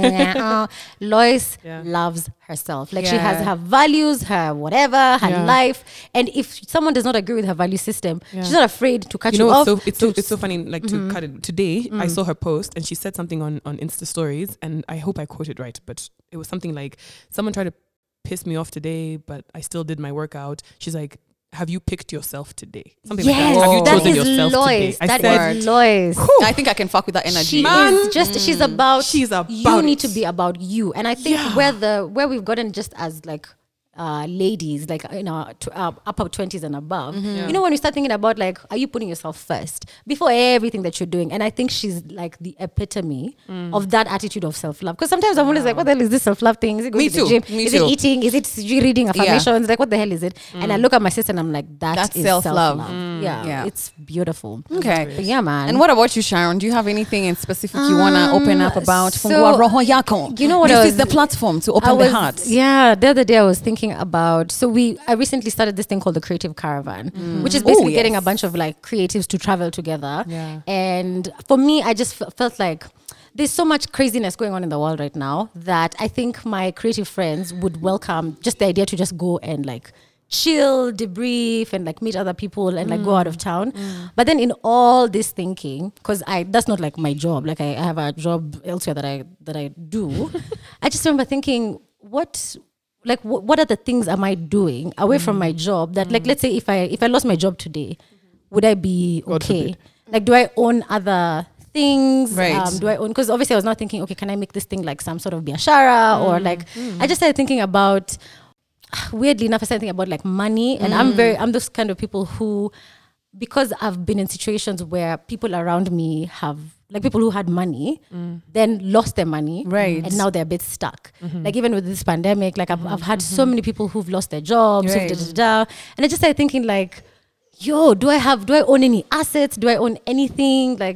Speaker 1: Oh, Lois
Speaker 3: Yeah.
Speaker 1: loves herself. Like she has
Speaker 2: Yeah.
Speaker 1: her values, her whatever, her
Speaker 3: Yeah.
Speaker 1: life. And if someone does not agree with her value system,
Speaker 3: Yeah.
Speaker 1: she's not afraid to cut
Speaker 3: You
Speaker 1: you,
Speaker 3: know,
Speaker 1: off.
Speaker 3: it's so it's so
Speaker 1: to-
Speaker 3: it's so funny. Like to cut it today, I saw her post and she said something on on Insta stories, and I hope I quoted right, but it was something like, "Someone tried to piss me off today, but I still did my workout." She's like, "Have you picked yourself today?" Something
Speaker 1: yes,
Speaker 3: like that. Have you
Speaker 1: that
Speaker 3: chosen
Speaker 1: is
Speaker 3: yourself today?
Speaker 1: Lois.
Speaker 3: I
Speaker 1: That
Speaker 3: said,
Speaker 1: is Lois.
Speaker 2: I think I can fuck with that energy.
Speaker 1: She
Speaker 3: Man.
Speaker 1: is just she's about
Speaker 3: She's about
Speaker 1: you need
Speaker 3: it.
Speaker 1: to be about you. And I think
Speaker 3: Yeah.
Speaker 1: where the where we've gotten just as like uh ladies, like in our tw- uh, upper twenties and above,
Speaker 3: Yeah.
Speaker 1: you know, when you start thinking about like, are you putting yourself first before everything that you're doing? And I think she's like the epitome of that attitude of self-love. Because sometimes I'm always like, what the hell is this self-love thing? Is it going
Speaker 2: Me
Speaker 1: to the
Speaker 2: too.
Speaker 1: gym?
Speaker 2: Me
Speaker 1: is
Speaker 2: too.
Speaker 1: it eating? Is it reading affirmations? Like what the hell is it? And I look at my sister and I'm like, that
Speaker 2: That's
Speaker 1: is
Speaker 2: self-love.
Speaker 1: self-love. Yeah,
Speaker 2: Yeah.
Speaker 1: it's beautiful.
Speaker 2: Okay.
Speaker 1: But yeah, man.
Speaker 2: And what about you, Sharon? Do you have anything in specific you want to open up about?
Speaker 1: so-
Speaker 2: Fungua roho yako.
Speaker 1: You know what
Speaker 2: This
Speaker 1: I
Speaker 2: is
Speaker 1: was-
Speaker 2: the platform to open
Speaker 1: I was,
Speaker 2: the heart.
Speaker 1: Yeah, the other day I was thinking about. So we, I recently started this thing called the Creative Caravan, which is
Speaker 2: Oh,
Speaker 1: basically
Speaker 2: yes.
Speaker 1: getting a bunch of like creatives to travel together.
Speaker 3: Yeah.
Speaker 1: And for me, I just f- felt like there's so much craziness going on in the world right now that I think my creative friends would welcome just the idea to just go and like chill, debrief, and like meet other people and like go out of town. But then in all this thinking, because I that's not like my job. Like I, I have a job elsewhere that I that I do. I just remember thinking, what like wh- what are the things am I doing away from my job that like let's say if I if I lost my job today, would I be
Speaker 3: God
Speaker 1: okay?
Speaker 3: forbid.
Speaker 1: Like do I own other things?
Speaker 2: Right.
Speaker 1: Um, do I own because obviously I was not thinking, okay, can I make this thing like some sort of biashara or like I just started thinking about weirdly enough, I started thinking about like money, and I'm very, I'm those kind of people who, because I've been in situations where people around me have, like people who had money, then lost their money,
Speaker 2: Right.
Speaker 1: and now they're a bit stuck. Like even with this pandemic, like I've, I've had so many people who've lost their jobs, who've
Speaker 2: Right.
Speaker 1: da, da, da, da. And I just started thinking like, yo, do I have, do I own any assets? Do I own anything? Like,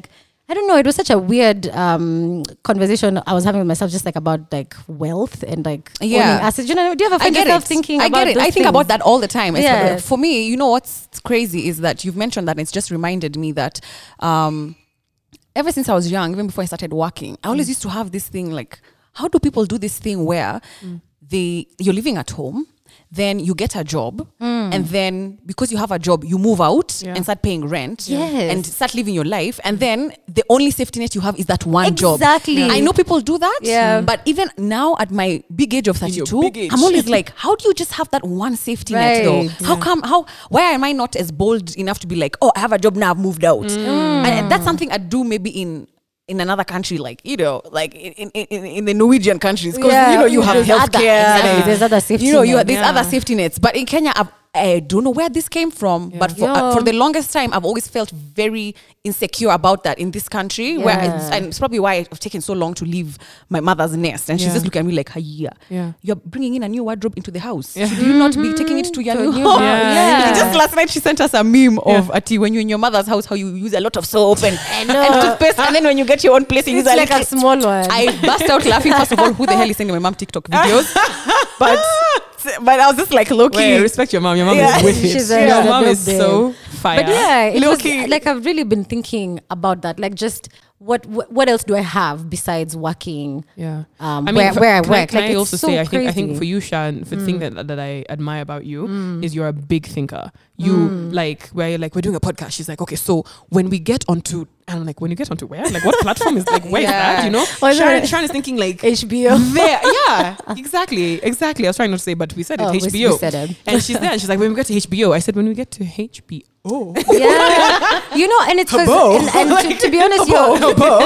Speaker 1: I don't know. It was such a weird um, conversation I was having with myself, just like about like wealth and like
Speaker 2: Yeah.
Speaker 1: owning assets. You know, do you ever
Speaker 2: I
Speaker 1: find
Speaker 2: get
Speaker 1: yourself
Speaker 2: it.
Speaker 1: thinking
Speaker 2: I
Speaker 1: about
Speaker 2: get it.
Speaker 1: those
Speaker 2: I think
Speaker 1: things?
Speaker 2: about that all the time. It's
Speaker 1: Yeah.
Speaker 2: like, for me, you know what's crazy is that you've mentioned that, and it's just reminded me that um, ever since I was young, even before I started working, I always used to have this thing like, how do people do this thing where they you're living at home, then you get a job, and then because you have a job, you move out
Speaker 3: Yeah.
Speaker 2: and start paying rent
Speaker 1: Yes.
Speaker 2: and start living your life, and then the only safety net you have is that one job.
Speaker 1: Exactly.
Speaker 2: I know people do that,
Speaker 1: Yeah.
Speaker 2: but even now at my big age of
Speaker 3: In your
Speaker 2: thirty-two,
Speaker 3: big age.
Speaker 2: I'm always like, how do you just have that one safety net though?
Speaker 1: Right.
Speaker 2: How come, how, why am I not as bold enough to be like, oh, I have a job now, I've moved out. And, and that's something I do maybe in in another country, like, you know, like in, in, in, in the Norwegian countries, because,
Speaker 1: Yeah,
Speaker 2: you know, you have
Speaker 1: there's other-
Speaker 2: healthcare.
Speaker 1: exactly,
Speaker 2: and,
Speaker 1: there's other safety
Speaker 2: You know, you have,
Speaker 1: nets.
Speaker 2: there's
Speaker 3: Yeah.
Speaker 2: other safety nets. But in Kenya, I've, I don't know where this came from, but for, uh,
Speaker 1: Yeah.
Speaker 2: for the longest time, I've always felt very insecure about that in this country, where
Speaker 1: Yeah.
Speaker 2: it's, and it's probably why it's taken so long to leave my mother's nest. And she's
Speaker 3: Yeah.
Speaker 2: just looking at me like, hiya,
Speaker 3: Yeah.
Speaker 2: you're bringing in a new wardrobe into the house.
Speaker 3: Yeah.
Speaker 2: Should you not be taking it to your
Speaker 1: To a
Speaker 2: new
Speaker 1: new
Speaker 2: home?
Speaker 1: house.
Speaker 3: Yeah.
Speaker 1: Yeah.
Speaker 2: Just last night, she sent us a meme of Ati, when you're in your mother's house, how you use a lot of soap and, and toothpaste, and then when you get your own place, you use
Speaker 1: It's
Speaker 2: a
Speaker 1: like a
Speaker 2: little.
Speaker 1: small one.
Speaker 2: I burst out laughing. First of all, who the hell is sending my mom TikTok videos? but but I was just like, low key.
Speaker 3: Wait, respect your mom. Your mom
Speaker 2: Yeah.
Speaker 3: is with it.
Speaker 1: She's a-
Speaker 3: your
Speaker 1: she's a
Speaker 3: mom
Speaker 1: dope
Speaker 3: is
Speaker 1: babe.
Speaker 3: so fire.
Speaker 1: But yeah, it was,
Speaker 2: Low-key.
Speaker 1: like I've really been thinking about that. Like, just what what, what else do I have besides working?
Speaker 3: Yeah.
Speaker 1: Um,
Speaker 3: I mean,
Speaker 1: where,
Speaker 3: f-
Speaker 1: where I
Speaker 3: can
Speaker 1: work.
Speaker 3: can
Speaker 1: like,
Speaker 3: I
Speaker 1: it's
Speaker 3: also
Speaker 1: so
Speaker 3: say, I think, I think
Speaker 1: crazy.
Speaker 3: for you, Shan, for the thing that that I admire about you is you're a big thinker. You like where you're like, we're doing a podcast. She's like, okay, so when we get onto, and I'm like, when you get onto where? Like, what platform is like, where is
Speaker 2: Yeah.
Speaker 3: that? You know,
Speaker 1: Oh, is
Speaker 3: Sharon,
Speaker 1: it-
Speaker 3: Sharon is thinking like
Speaker 1: H B O.
Speaker 3: there, yeah, exactly, exactly. I was trying not to say, but we said it
Speaker 1: Oh, we-
Speaker 3: H B O,
Speaker 1: we said it.
Speaker 3: and she's there, and she's like, when we get to H B O, I said, when we get to H B O,
Speaker 1: Yeah, you know, and it's 'cause-
Speaker 3: Habo.
Speaker 1: and, and to, to be honest, you're,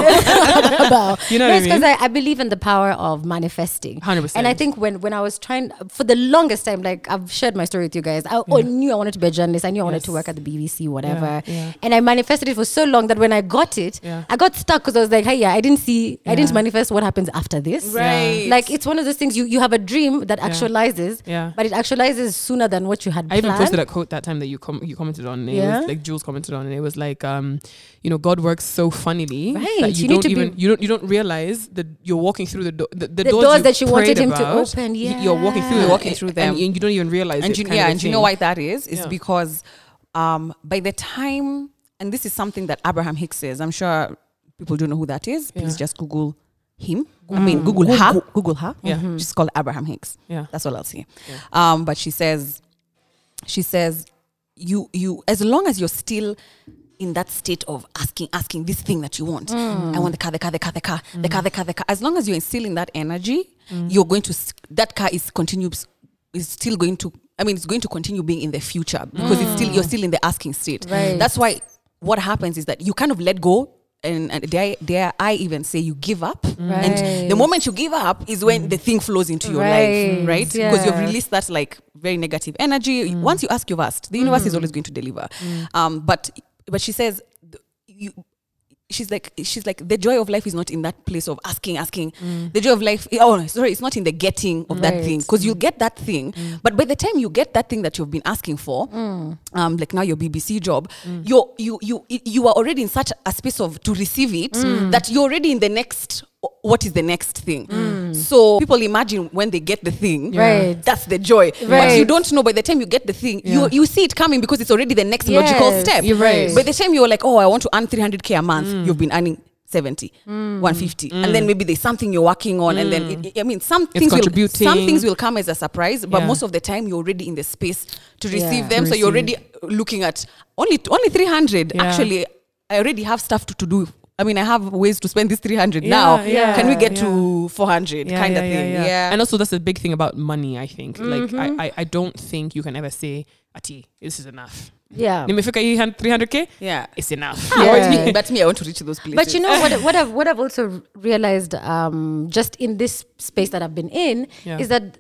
Speaker 1: Habo.
Speaker 3: You know
Speaker 1: no,
Speaker 3: what I
Speaker 1: it's because
Speaker 3: mean?
Speaker 1: I, I believe in the power of manifesting.
Speaker 3: one hundred percent.
Speaker 1: And I think when when I was trying for the longest time, like I've shared my story with you guys, I, I knew I wanted to be a journalist. I knew I wanted to
Speaker 3: Yes.
Speaker 1: work at the B B C, whatever.
Speaker 3: yeah.
Speaker 1: And I manifested it for so long that when I got it,
Speaker 3: Yeah.
Speaker 1: I got stuck because I was like, hey, yeah, I didn't see, I didn't
Speaker 3: Yeah.
Speaker 1: manifest what happens after this.
Speaker 2: Right.
Speaker 1: Like it's one of those things you you have a dream that actualizes,
Speaker 3: Yeah.
Speaker 1: but it actualizes sooner than what you had
Speaker 3: I even
Speaker 1: planned.
Speaker 3: posted a quote that time that you com- you commented on. And it
Speaker 1: Yeah.
Speaker 3: was like Jules commented on, and it was like, um, you know, God works so funnily
Speaker 1: Right.
Speaker 3: that you,
Speaker 1: You need
Speaker 3: don't
Speaker 1: to be-
Speaker 3: even you don't you don't realize that you're walking through the do- the, the,
Speaker 1: The
Speaker 3: doors,
Speaker 1: doors
Speaker 3: you
Speaker 1: that you wanted
Speaker 3: prayed
Speaker 1: him to
Speaker 3: about,
Speaker 1: open,
Speaker 3: y- You're walking through,
Speaker 1: yeah.
Speaker 3: them,
Speaker 2: Walking through them.
Speaker 3: and, and you don't even realize
Speaker 2: and
Speaker 3: it.
Speaker 2: you,
Speaker 3: kind
Speaker 2: yeah,
Speaker 3: of a
Speaker 2: and you know
Speaker 3: thing.
Speaker 2: why that is? It's
Speaker 3: Yeah.
Speaker 2: because um, by the time, and this is something that Abraham Hicks says, I'm sure people don't know who that is. Please
Speaker 3: Yeah.
Speaker 2: just Google him. I mean, Google her. Google her.
Speaker 3: Yeah.
Speaker 2: She's called Abraham Hicks.
Speaker 3: Yeah.
Speaker 2: That's all I'll say.
Speaker 3: Yeah.
Speaker 2: Um, but she says, she says, you, you, as long as you're still in that state of asking, asking this thing that you want. I want the car, the car, the car, the car, the car, the car, the car. As long as you're still in that energy, you're going to, s- that car is continues, is still going to, I mean, it's going to continue being in the future because it's still, you're still in the asking state.
Speaker 1: Right.
Speaker 2: That's why what happens is that you kind of let go. And, and dare, dare I even say you give up. And the moment you give up is when the thing flows into your
Speaker 1: Right.
Speaker 2: life, right? Because you've
Speaker 1: Yeah.
Speaker 2: released that like very negative energy. Once you ask, you've asked. The universe is always going to deliver. Um, but but she says, th- you. She's like, she's like, the joy of life is not in that place of asking, asking. The joy of life, oh, sorry, it's not in the getting of that
Speaker 1: Right.
Speaker 2: thing, because you'll get that thing. But by the time you get that thing that you've been asking for, um, like now your B B C job, you're, you you you are already in such a space of to receive it that you're already in the next. What is the next thing? So people imagine when they get the thing,
Speaker 1: Right.
Speaker 2: that's the joy. But
Speaker 1: Right.
Speaker 2: you don't know by the time you get the thing,
Speaker 3: Yeah.
Speaker 2: you you see it coming because it's already the next logical
Speaker 1: Yes,
Speaker 2: step.
Speaker 1: you're right.
Speaker 2: By the time you're like, oh, I want to earn three hundred K a month, you've been earning seventy, one fifty. And then maybe there's something you're working on. And then, it, I mean, some things, will,
Speaker 3: contributing.
Speaker 2: some things will come as a surprise, but
Speaker 3: Yeah.
Speaker 2: most of the time you're already in the space to receive
Speaker 1: Yeah.
Speaker 2: them.
Speaker 3: To
Speaker 2: So you're
Speaker 3: receive.
Speaker 2: already looking at only only three hundred.
Speaker 3: Yeah.
Speaker 2: Actually, I already have stuff to, to do. I mean, I have ways to spend this three hundred
Speaker 3: Yeah,
Speaker 2: now.
Speaker 3: yeah,
Speaker 2: Can we get
Speaker 3: yeah.
Speaker 2: to four hundred kind of thing? Yeah.
Speaker 3: And also that's a big thing about money, I think. Like
Speaker 1: Mm-hmm.
Speaker 3: I, I, I don't think you can ever say, Ati, this is enough.
Speaker 1: Yeah.
Speaker 3: Nimefika hii three hundred K?
Speaker 2: yeah.
Speaker 3: It's enough.
Speaker 1: Yeah.
Speaker 2: But me, but me, I want to reach those places.
Speaker 1: But you know what? What I've what I've also realized, um, just in this space that I've been in,
Speaker 3: Yeah.
Speaker 1: is that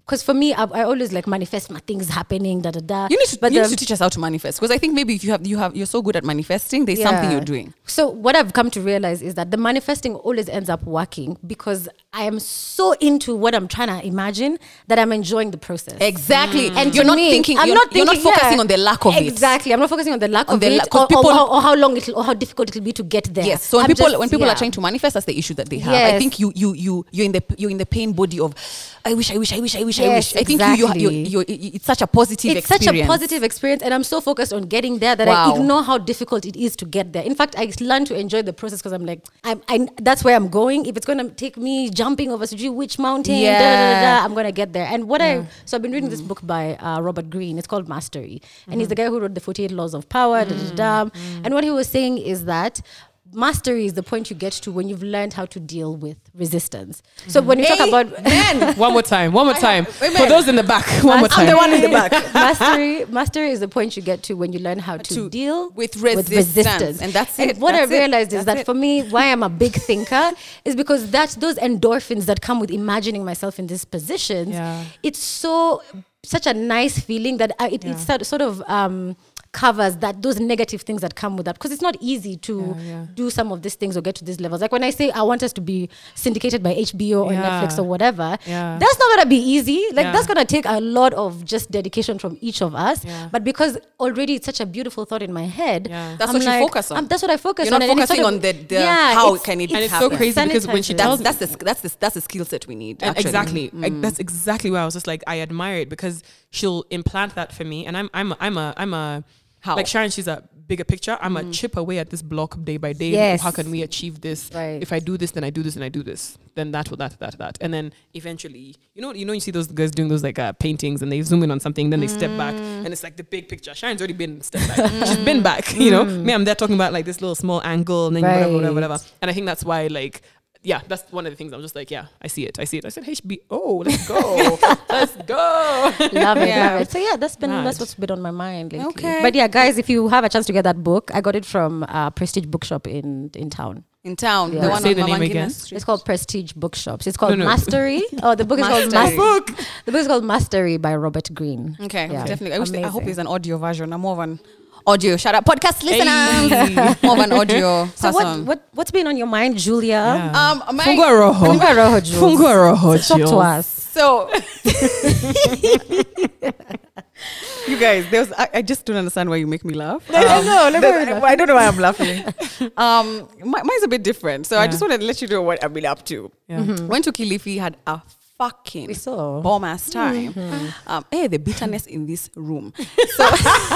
Speaker 1: because for me, I, I always like manifest my things happening, da da da.
Speaker 2: You need to,
Speaker 1: but
Speaker 2: you
Speaker 1: the-
Speaker 2: need to teach us how to manifest, because I think maybe if you have you have you're so good at manifesting, there's something
Speaker 1: Yeah.
Speaker 2: you're doing.
Speaker 1: So what I've come to realize is that the manifesting always ends up working because I am so into what I'm trying to imagine that I'm enjoying the process.
Speaker 2: Exactly,
Speaker 1: And
Speaker 2: and you're
Speaker 1: to
Speaker 2: not
Speaker 1: me,
Speaker 2: thinking.
Speaker 1: I'm
Speaker 2: you're
Speaker 1: not
Speaker 2: you're not
Speaker 1: thinking,
Speaker 2: focusing
Speaker 1: yeah.
Speaker 2: on the lack of it.
Speaker 1: Exactly. I'm not focusing on the lack
Speaker 2: On
Speaker 1: of
Speaker 2: the
Speaker 1: it
Speaker 2: la- 'cause
Speaker 1: or, or,
Speaker 2: people-
Speaker 1: how, or how long it'll or how difficult it'll be to get there.
Speaker 2: Yes. So when
Speaker 1: I'm
Speaker 2: people
Speaker 1: just-
Speaker 2: when people
Speaker 1: yeah.
Speaker 2: are trying to manifest, that's the issue that they have. I
Speaker 1: Yes.
Speaker 2: think you you you you're in the you're in the pain body of I wish I wish I wish I wish I
Speaker 1: Yes,
Speaker 2: wish. I think you you, you,
Speaker 1: exactly.
Speaker 2: you you it's such a positive
Speaker 1: It's such
Speaker 2: experience.
Speaker 1: a positive experience, and I'm so focused on getting there that
Speaker 2: Wow.
Speaker 1: I ignore how difficult it is to get there. In fact, I learn to enjoy the process because I'm like, I'm, I, that's where I'm going. If it's going to take me jumping over Suji, which mountain, da, da, da, da,
Speaker 2: Yeah.
Speaker 1: da, I'm going to get there. And what I, so I've been reading this book by uh, Robert Greene. It's called Mastery. And he's the guy who wrote the forty-eight Laws of Power, da, da, da, da. And what he was saying is that mastery is the point you get to when you've learned how to deal with resistance. So when you talk about
Speaker 2: man.
Speaker 3: One more time. One more time.
Speaker 2: Amen.
Speaker 3: For those in the back. One more
Speaker 2: I'm
Speaker 3: time.
Speaker 2: the one in the back.
Speaker 1: mastery, mastery is the point you get to when you learn how to,
Speaker 2: To-
Speaker 1: deal
Speaker 2: with resistance. And that's it.
Speaker 1: what
Speaker 2: That's
Speaker 1: I
Speaker 2: it.
Speaker 1: realized is
Speaker 2: That's
Speaker 1: that
Speaker 2: it.
Speaker 1: for me, why I'm a big thinker is because that's those endorphins that come with imagining myself in these positions.
Speaker 3: Yeah.
Speaker 1: It's so such a nice feeling that I, it,
Speaker 3: Yeah.
Speaker 1: it sort sort of um, covers that those negative things that come with that, because it's not easy to
Speaker 3: Yeah, yeah.
Speaker 1: do some of these things or get to these levels. Like when I say I want us to be syndicated by H B O or
Speaker 3: Yeah.
Speaker 1: Netflix or whatever,
Speaker 3: Yeah.
Speaker 1: that's not gonna be easy. Like
Speaker 3: Yeah.
Speaker 1: that's gonna take a lot of just dedication from each of us.
Speaker 3: Yeah.
Speaker 1: But because already it's such a beautiful thought in my head,
Speaker 3: Yeah.
Speaker 2: That's
Speaker 1: I'm
Speaker 2: what you
Speaker 1: like-
Speaker 2: focus on.
Speaker 1: um, that's what I focus
Speaker 2: You're
Speaker 1: on.
Speaker 2: not
Speaker 1: and it's
Speaker 2: focusing
Speaker 1: sort
Speaker 2: on
Speaker 1: of-
Speaker 2: the, the
Speaker 1: yeah,
Speaker 2: how
Speaker 1: it's-
Speaker 2: can it
Speaker 3: And it's
Speaker 2: happen.
Speaker 3: so crazy because when she
Speaker 1: sanitizes.
Speaker 3: tells
Speaker 2: That's that's the that's the that's the skill set we need.
Speaker 3: And
Speaker 2: Actually.
Speaker 3: exactly. Like, that's exactly why I was just like, I admire it because she'll implant that for me. And I'm I'm a, I'm a I'm a
Speaker 2: How?
Speaker 3: like Sharon, she's a bigger picture. I'm a chip away at this block day by day.
Speaker 1: Yes.
Speaker 3: How can we achieve this?
Speaker 1: Right.
Speaker 3: If I do this, then I do this, and I do this. Then that will that that that. And then eventually, you know, you know, you see those guys doing those like uh, paintings, and they zoom in on something, then they step back, and it's like the big picture. Sharon's already been step back. She's been back. You know, me, I'm there talking about like this little small angle, and then whatever, whatever,
Speaker 1: Right.
Speaker 3: whatever. And I think that's why like. Yeah, that's one of the things. I'm just like, yeah, I see it. I see it. I said, H B O, let's go. Let's go.
Speaker 1: Love it,
Speaker 2: Yeah.
Speaker 1: love it. So yeah, that's been
Speaker 3: Mad.
Speaker 1: that's what's been on my mind lately.
Speaker 2: Okay.
Speaker 1: But yeah, guys, if you have a chance to get that book, I got it from uh, Prestige Bookshop in in town.
Speaker 2: in town.
Speaker 1: Yeah.
Speaker 2: The one
Speaker 3: Say
Speaker 2: on
Speaker 3: the
Speaker 2: Mama
Speaker 3: name
Speaker 2: Guinness
Speaker 3: again.
Speaker 2: Street.
Speaker 1: It's called Prestige Bookshops. It's called
Speaker 3: No, no.
Speaker 1: Mastery. Oh, the book is called
Speaker 2: Mastery.
Speaker 1: Mastery. The book is called Mastery by Robert Greene.
Speaker 2: Okay,
Speaker 1: Yeah.
Speaker 2: definitely. I, wish I hope
Speaker 1: Amazing.
Speaker 2: there's an audio version. I'm more of an audio. Shout out podcast listeners.
Speaker 3: Hey.
Speaker 2: More of an audio
Speaker 1: So what,
Speaker 2: person.
Speaker 1: what what's been on your mind, Julia?
Speaker 3: Yeah.
Speaker 2: Um, my,
Speaker 3: Fungo rojo.
Speaker 1: Fungo rojo, Jules.
Speaker 3: Fungo rojo,
Speaker 1: Talk to
Speaker 3: Jules.
Speaker 1: us.
Speaker 2: So, you guys, there was, I, I just don't understand why you make me laugh. Um,
Speaker 1: I know, let me
Speaker 2: there's-
Speaker 1: laugh.
Speaker 2: I don't know why I'm laughing. um, my, mine's a bit different. So I
Speaker 3: Yeah.
Speaker 2: just wanted to let you know what I've been up to.
Speaker 3: Yeah.
Speaker 2: Went to Kilifi, had a fucking
Speaker 1: We saw.
Speaker 2: bomb ass time. Um, hey, the bitterness in this room. So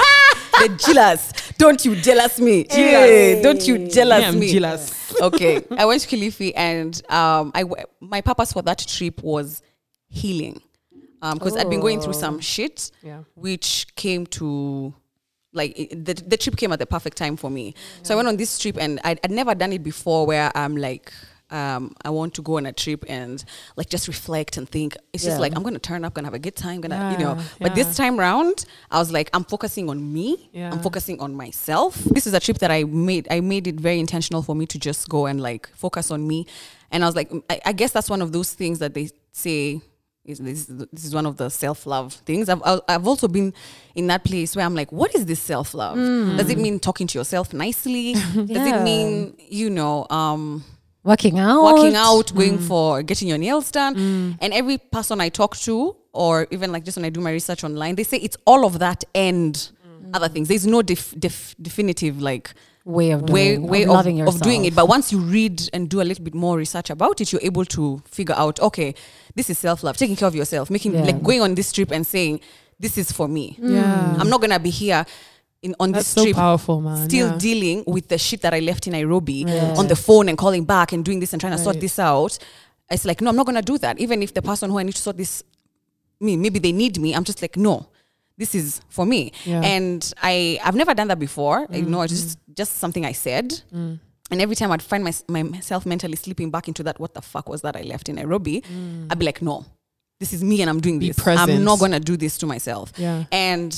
Speaker 2: the jealous. Don't you jealous me? Yeah, don't you jealous
Speaker 3: Yeah, I'm
Speaker 2: me?
Speaker 3: jealous.
Speaker 2: Okay, I went to Kilifi, and um, I w- my purpose for that trip was healing, because I'd been going through some shit,
Speaker 3: Yeah.
Speaker 2: which came to. Like it, the the trip came at the perfect time for me. So I went on this trip, and I'd, I'd never done it before. Where I'm like, um, I want to go on a trip and like just reflect and think. It's just
Speaker 1: Yeah.
Speaker 2: like I'm gonna turn up, gonna have a good time, gonna you know.
Speaker 3: Yeah,
Speaker 2: But
Speaker 3: yeah.
Speaker 2: this time round, I was like, I'm focusing on me.
Speaker 3: Yeah.
Speaker 2: I'm focusing on myself. This is a trip that I made. I made it very intentional for me to just go and like focus on me. And I was like, I, I guess that's one of those things that they say. Is this, this is one of the self-love things. I've I've I've also been in that place where I'm like, what is this self-love? Does it mean talking to yourself nicely? Does
Speaker 1: Yeah.
Speaker 2: it mean, you know, um,
Speaker 1: Working out.
Speaker 2: working out, going for getting your nails done? And every person I talk to, or even like just when I do my research online, they say it's all of that and other things. There's no def, def, definitive like
Speaker 1: way of
Speaker 2: way
Speaker 1: doing,
Speaker 2: way
Speaker 1: of,
Speaker 2: of,
Speaker 1: loving yourself.
Speaker 2: of doing it. But once you read and do a little bit more research about it, you're able to figure out, okay, this is self-love, taking care of yourself, making
Speaker 1: Yeah.
Speaker 2: like going on this trip and saying, this is for me.
Speaker 3: Yeah.
Speaker 2: I'm not gonna be here in on
Speaker 3: That's
Speaker 2: this
Speaker 3: so
Speaker 2: trip
Speaker 3: powerful, man.
Speaker 2: still
Speaker 3: yeah.
Speaker 2: dealing with the shit that I left in Nairobi
Speaker 1: Yeah.
Speaker 2: on the phone and calling back and doing this and trying to sort
Speaker 3: Right.
Speaker 2: this out. It's like, no, I'm not gonna do that. Even if the person who I need to sort this, me, maybe they need me, I'm just like, no, this is for me.
Speaker 3: Yeah.
Speaker 2: And I, I've never done that before. I know it's just, just something I said. And every time I'd find my, myself mentally slipping back into that, what the fuck was that I left in Nairobi? I'd be like, no, this is me and I'm doing
Speaker 3: Be
Speaker 2: this.
Speaker 3: present.
Speaker 2: I'm not gonna do this to myself.
Speaker 3: Yeah.
Speaker 2: And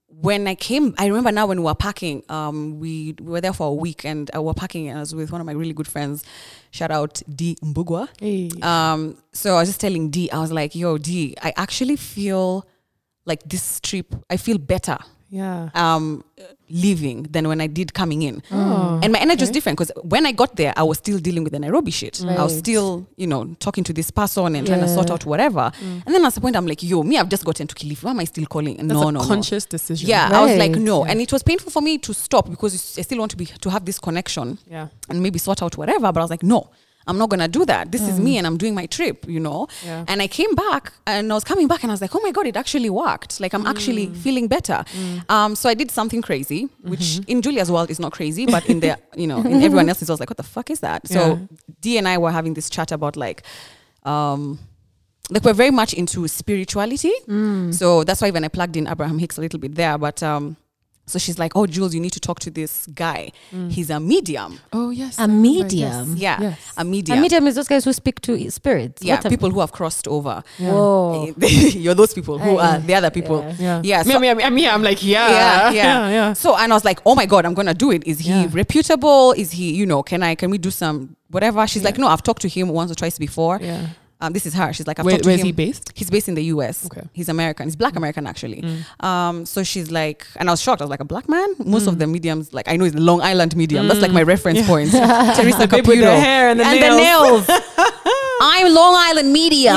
Speaker 2: when I came, I remember now when we were packing, um, we, we were there for a week and I was packing and I was with one of my really good friends. Shout out D Mbugwa.
Speaker 3: Hey.
Speaker 2: Um, so I was just telling D, I was like, yo, D, I actually feel like this trip, I feel better
Speaker 3: Yeah.
Speaker 2: um, leaving than when I did coming in.
Speaker 3: Oh,
Speaker 2: And my energy was
Speaker 3: okay.
Speaker 2: different because when I got there, I was still dealing with the Nairobi shit. I was
Speaker 1: Right.
Speaker 2: still, you know, talking to this person and trying to sort
Speaker 1: Yeah.
Speaker 2: out whatever. And then at some point, I'm like, yo, me, I've just gotten to Kilifi. Why am I still calling?
Speaker 3: That's
Speaker 2: no,
Speaker 3: a
Speaker 2: no, no.
Speaker 3: conscious decision.
Speaker 2: Yeah, I was like,
Speaker 1: Right.
Speaker 2: no.
Speaker 3: Yeah.
Speaker 2: And it was painful for me to stop because I still want to be to have this connection
Speaker 3: Yeah.
Speaker 2: and maybe sort out whatever. But I was like, no, I'm not going to do that. This is me and I'm doing my trip, you know.
Speaker 3: Yeah.
Speaker 2: And I came back and I was coming back and I was like, oh my God, it actually worked. Like I'm actually feeling better. Um, so I did something crazy, which in Julia's world is not crazy, but in the, you know, in everyone else's, I was like, what the fuck is that? So
Speaker 3: Yeah.
Speaker 2: D and I were having this chat about like, um, like we're very much into spirituality. So that's why when I plugged in Abraham Hicks a little bit there, but um, so she's like, oh, Jules, you need to talk to this guy. He's a medium.
Speaker 3: Oh yes.
Speaker 1: A
Speaker 3: I remember,
Speaker 1: medium?
Speaker 3: yes.
Speaker 2: Yeah,
Speaker 3: Yes.
Speaker 2: a medium.
Speaker 1: A medium is those guys who speak to spirits.
Speaker 2: yeah,
Speaker 1: What a-
Speaker 2: people who have crossed over.
Speaker 3: Yeah.
Speaker 1: Whoa.
Speaker 2: You're those people who
Speaker 1: Aye.
Speaker 2: are the other people.
Speaker 1: Yeah.
Speaker 3: Yeah.
Speaker 2: Yeah,
Speaker 3: Me,
Speaker 2: so-
Speaker 3: me, me, me, I'm like, yeah.
Speaker 2: Yeah, yeah.
Speaker 3: Yeah. Yeah.
Speaker 2: So and I was like, oh my God, I'm gonna do it. Is he
Speaker 3: Yeah.
Speaker 2: reputable? Is he, you know, can I can we do some whatever? She's like, no, I've talked to him once or twice before.
Speaker 3: Yeah.
Speaker 2: Um, this is her. She's like, I've
Speaker 3: Where,
Speaker 2: talked to
Speaker 3: where's
Speaker 2: him.
Speaker 3: he based?
Speaker 2: He's based in the U S.
Speaker 3: Okay.
Speaker 2: He's American. He's black American actually.
Speaker 3: Mm.
Speaker 2: Um, so she's like, and I was shocked. I was like, a black man? Most of the mediums, like I know, is the Long Island medium. That's like my reference point. Teresa
Speaker 3: The babe with the
Speaker 2: Caputo.
Speaker 3: hair and the
Speaker 2: and
Speaker 3: nails.
Speaker 2: the nails. I'm Long Island medium.